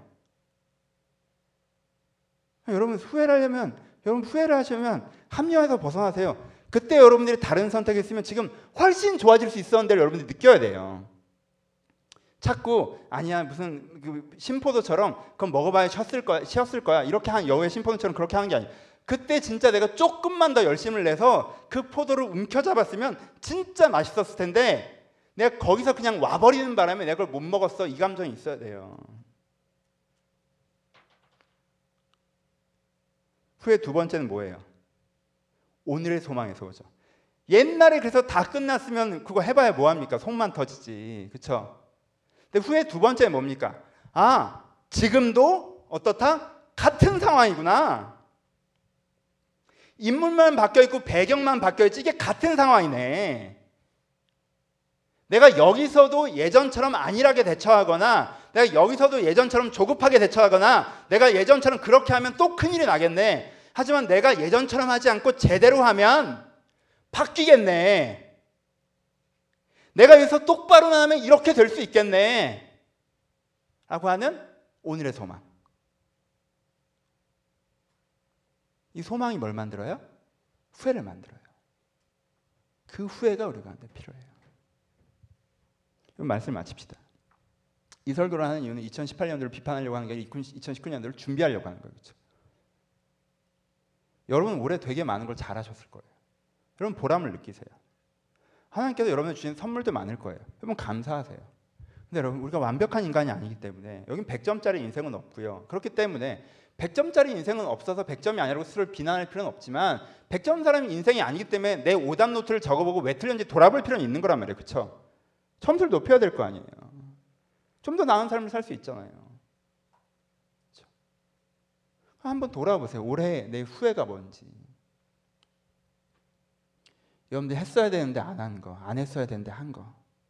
여러분 후회를 하시면 합리화에서 벗어나세요. 그때 여러분들이 다른 선택을 했으면 지금 훨씬 좋아질 수 있었는데 여러분들이 느껴야 돼요. 자꾸 아니야 무슨 그 심포도처럼 그건 먹어봐야 쉬었을 거야 이렇게 한 여우의 심포도처럼 그렇게 하는 게 아니에요. 그때 진짜 내가 조금만 더 열심을 내서 그 포도를 움켜잡았으면 진짜 맛있었을 텐데 내가 거기서 그냥 와버리는 바람에 내가 그걸 못 먹었어. 이 감정이 있어야 돼요. 후회 두 번째는 뭐예요? 오늘의 소망에서 오죠. 옛날에 그래서 다 끝났으면 그거 해봐야 뭐합니까? 속만 터지지. 그렇죠? 근데 후회 두 번째는 뭡니까? 지금도 어떻다? 같은 상황이구나. 인물만 바뀌어있고 배경만 바뀌어있지 이게 같은 상황이네. 내가 여기서도 예전처럼 안일하게 대처하거나 내가 여기서도 예전처럼 조급하게 대처하거나 내가 예전처럼 그렇게 하면 또 큰일이 나겠네. 하지만 내가 예전처럼 하지 않고 제대로 하면 바뀌겠네. 내가 여기서 똑바로만 하면 이렇게 될 수 있겠네. 라고 하는 오늘의 소망. 이 소망이 뭘 만들어요? 후회를 만들어요. 그 후회가 우리 가운데 필요해요. 말씀 마칩시다. 이 설교를 하는 이유는 2018년도를 비판하려고 하는 게 아니라 2019년도를 준비하려고 하는 거예요. 그렇죠? 여러분 올해 되게 많은 걸 잘하셨을 거예요. 여러분 보람을 느끼세요. 하나님께서 여러분을 주신 선물도 많을 거예요. 여러분 감사하세요. 근데 여러분 우리가 완벽한 인간이 아니기 때문에 여긴 100점짜리 인생은 없고요. 그렇기 때문에 100점짜리 인생은 없어서 100점이 아니라고 스스로를 비난할 필요는 없지만 100점 사람이 인생이 아니기 때문에 내 오답 노트를 적어보고 왜 틀렸는지 돌아볼 필요는 있는 거란 말이에요. 그렇죠? 점수를 높여야 될 거 아니에요. 좀 더 나은 삶을 살 수 있잖아요. 그렇죠? 한번 돌아보세요. 올해 내 후회가 뭔지. 여러분들 했어야 되는데 안 한 거, 안 했어야 되는데 한 거.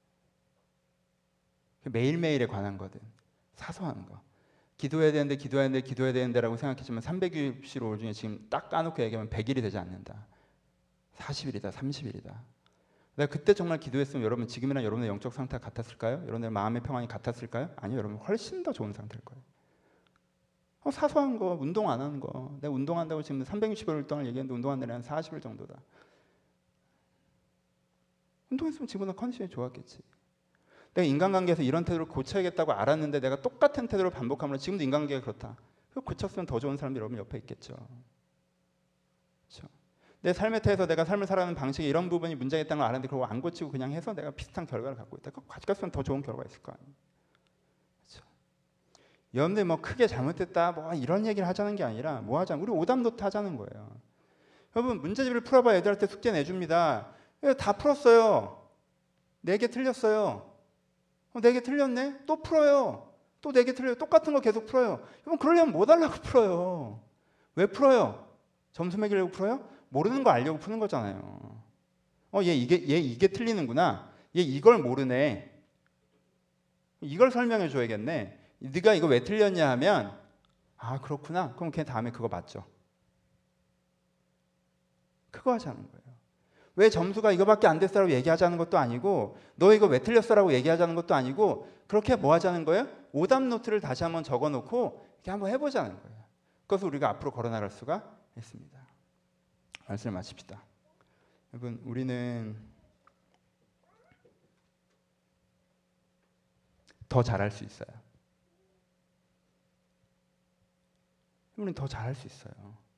매일매일에 관한 거든 사소한 거. 기도해야 되는데 라고 생각했지만 365일 중에 지금 딱 까놓고 얘기하면 100일이 되지 않는다. 40일이다, 30일이다. 내가 그때 정말 기도했으면 여러분 지금이랑 여러분의 영적 상태가 같았을까요? 여러분의 마음의 평안이 같았을까요? 아니요, 여러분 훨씬 더 좋은 상태일 거예요. 사소한 거, 운동 안 하는 거. 내가 운동한다고 지금 365일 동안 얘기했는데 운동한다는 한 40일 정도다. 운동했으면 지금보다 컨디션이 좋았겠지. 내가 인간관계에서 이런 태도를 고쳐야겠다고 알았는데 내가 똑같은 태도를 반복하면 지금도 인간관계가 그렇다. 그거 고쳤으면 더 좋은 사람들이 여러분 옆에 있겠죠. 그렇죠? 내 삶의 태에서 내가 삶을 살아가는 방식에 이런 부분이 문제가 있다는 걸 알았는데 그걸 안 고치고 그냥 해서 내가 비슷한 결과를 갖고 있다. 그거 가져갔으면 더 좋은 결과가 있을 거 아니에요. 그렇죠? 여러분들 뭐 크게 잘못됐다 뭐 이런 얘기를 하자는 게 아니라 뭐 하자. 우리 오답 노트 하자는 거예요. 여러분 문제집을 풀어봐. 애들한테 숙제 내줍니다. 다 풀었어요. 4개 틀렸어요. 4개 틀렸네? 또 풀어요. 또 4개 틀려요. 똑같은 거 계속 풀어요. 그럼 그러려면 뭐 달라고 풀어요? 왜 풀어요? 점수 매기려고 풀어요? 모르는 거 알려고 푸는 거잖아요. 얘 이게 틀리는구나. 얘 이걸 모르네. 이걸 설명해 줘야겠네. 네가 이거 왜 틀렸냐 하면 아 그렇구나. 그럼 걔 다음에 그거 맞죠. 그거 하자는 거예요. 왜 점수가 이거밖에 안 됐어라고 얘기하자는 것도 아니고 너 이거 왜 틀렸어라고 얘기하자는 것도 아니고 그렇게 뭐 하자는 거예요? 오답 노트를 다시 한번 적어놓고 이렇게 한번 해보자는 거예요. 그것을 우리가 앞으로 걸어나갈 수가 있습니다. 말씀을 마칩시다. 여러분 우리는 더 잘할 수 있어요. 우리는 더 잘할 수 있어요.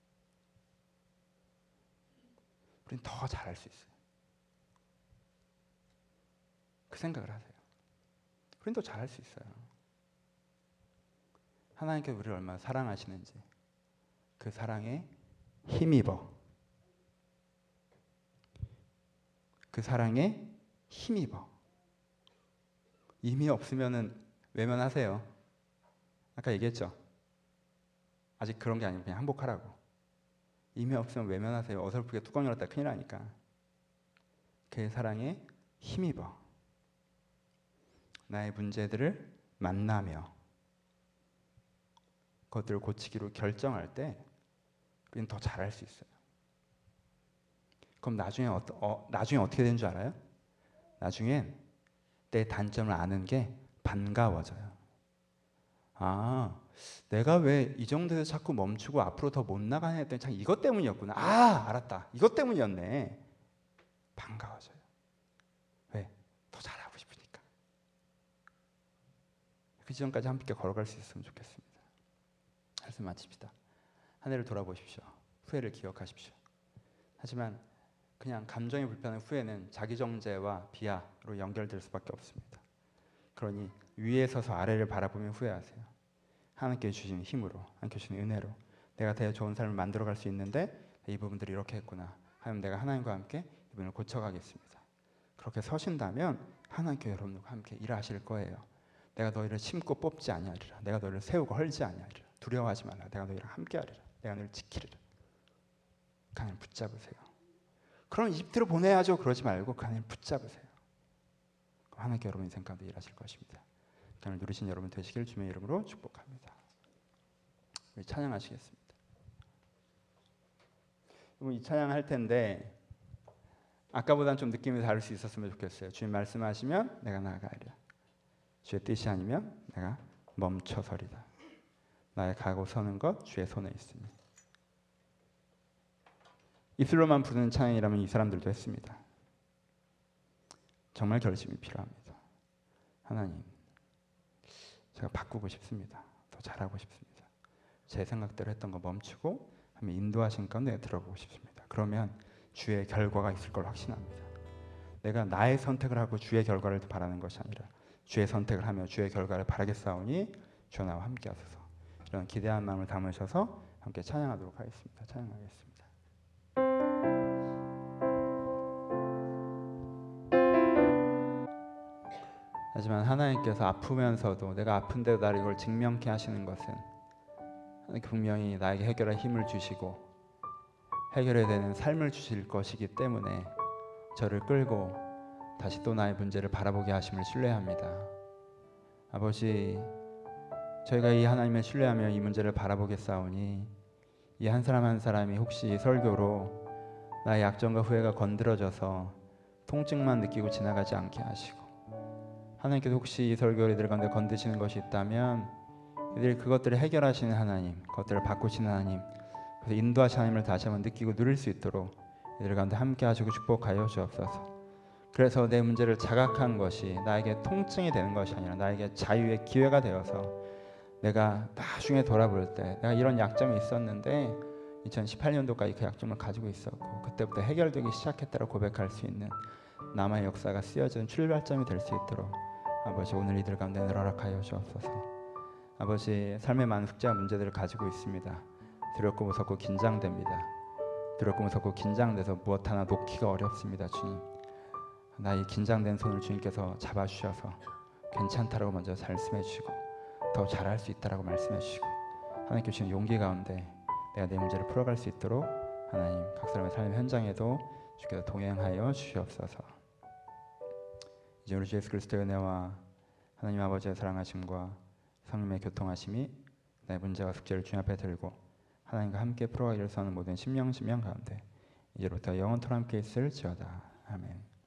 우리는 더 잘할 수 있어요. 그 생각을 하세요. 우리는 더 잘할 수 있어요. 하나님께서 우리를 얼마나 사랑하시는지 그 사랑에 힘입어. 그 사랑에 힘입어. 힘이 없으면은 외면하세요. 아까 얘기했죠. 아직 그런 게 아니고 그냥 항복하라고. 힘이 없으면 외면하세요. 어설프게 뚜껑 열었다 큰일 나니까. 그의 사랑에 힘입어. 나의 문제들을 만나며 그것들을 고치기로 결정할 때 우리는 더 잘할 수 있어요. 그럼 나중에 어떻게 되는 줄 알아요? 나중엔 내 단점을 아는 게 반가워져요. 아, 내가 왜 이 정도에서 자꾸 멈추고 앞으로 더 못 나가냐 했더니 참 이것 때문이었구나. 아, 알았다. 이것 때문이었네. 반가워져요. 왜? 더 잘하고 싶으니까. 그 지점까지 함께 걸어갈 수 있으면 좋겠습니다. 말씀 마칩시다. 한 해를 돌아보십시오. 후회를 기억하십시오. 하지만 그냥 감정이 불편한 후회는 자기 정죄와 비하로 연결될 수밖에 없습니다. 그러니 위에 서서 아래를 바라보며 후회하세요. 하나님께 주신 힘으로, 하나님께 주신 은혜로 내가 더 좋은 삶을 만들어갈 수 있는데 이 부분들이 이렇게 했구나 하면 내가 하나님과 함께 이 부분을 고쳐가겠습니다. 그렇게 서신다면 하나님께 여러분과 함께 일하실 거예요. 내가 너희를 심고 뽑지 아니하리라. 내가 너희를 세우고 헐지 아니하리라. 두려워하지 말라. 내가 너희랑 함께하리라. 내가 너희를 지키리라. 그 하나님 붙잡으세요. 그럼 이집트로 보내야죠. 그러지 말고 그 하나님 붙잡으세요. 그럼 하나님께 여러분 인생 가운데 일하실 것입니다. 하나님을 누리신 여러분 되시길 주님의 이름으로 축복합니다. 우리 찬양하시겠습니다. 이 찬양할 텐데 아까보다는 좀 느낌이 다를 수 있었으면 좋겠어요. 주님 말씀하시면 내가 나아가리라. 주의 뜻이 아니면 내가 멈춰서리다. 나의 가고 서는 것 주의 손에 있으니. 입술로만 부르는 찬양이라면 이 사람들도 했습니다. 정말 결심이 필요합니다. 하나님, 제가 바꾸고 싶습니다. 더 잘하고 싶습니다. 제 생각대로 했던 거 멈추고 하면 인도하신 가운데 들어가고 싶습니다. 그러면 주의 결과가 있을 걸 확신합니다. 내가 나의 선택을 하고 주의 결과를 바라는 것이 아니라 주의 선택을 하며 주의 결과를 바라겠사오니 주여 나와 함께 하소서. 이런 기대한 마음을 담으셔서 함께 찬양하도록 하겠습니다. 찬양하겠습니다. 하지만 하나님께서 아프면서도 내가 아픈데도 나를 이걸 직면케 하시는 것은 하나님께 분명히 나에게 해결할 힘을 주시고 해결해야 되는 삶을 주실 것이기 때문에 저를 끌고 다시 또 나의 문제를 바라보게 하심을 신뢰합니다. 아버지, 저희가 이 하나님을 신뢰하며 이 문제를 바라보겠사오니 이 한 사람 한 사람이 혹시 설교로 나의 약점과 후회가 건드려져서 통증만 느끼고 지나가지 않게 하시고 하나님께서 혹시 이 설교를 이들 가운데 건드시는 것이 있다면 이들이 그것들을 해결하시는 하나님, 그것들을 바꾸시는 하나님, 그래서 인도하시는 하나님을 다시 한번 느끼고 누릴 수 있도록 이들 가운데 함께 하시고 축복하여 주옵소서. 그래서 내 문제를 자각한 것이 나에게 통증이 되는 것이 아니라 나에게 자유의 기회가 되어서 내가 나중에 돌아볼 때 내가 이런 약점이 있었는데 2018년도까지 그 약점을 가지고 있었고 그때부터 해결되기 시작했다고 고백할 수 있는 남의 역사가 쓰여지는 출발점이 될 수 있도록 아버지 오늘 이들 가운데 허락하여 주옵소서. 아버지 삶의 많은 숙제와 문제들을 가지고 있습니다. 두렵고 무섭고 긴장됩니다. 두렵고 무섭고 긴장돼서 무엇 하나 놓기가 어렵습니다. 주님, 나의 긴장된 손을 주님께서 잡아주셔서 괜찮다라고 먼저 말씀해 주시고 더 잘할 수 있다라고 말씀해 주시고 하나님께 주신 용기 가운데 내가 내 문제를 풀어갈 수 있도록 하나님 각 사람의 삶의 현장에도 주께서 동행하여 주시옵소서. 이제 우리 주 예수 그리스도의 은혜와 하나님 아버지의 사랑하심과 성령의 교통하심이 내 문제와 숙제를 주님 앞에 들고 하나님과 함께 풀어가기를 원하는 모든 심령 가운데 이제부터 영원토록 함께 있을지어다. 아멘.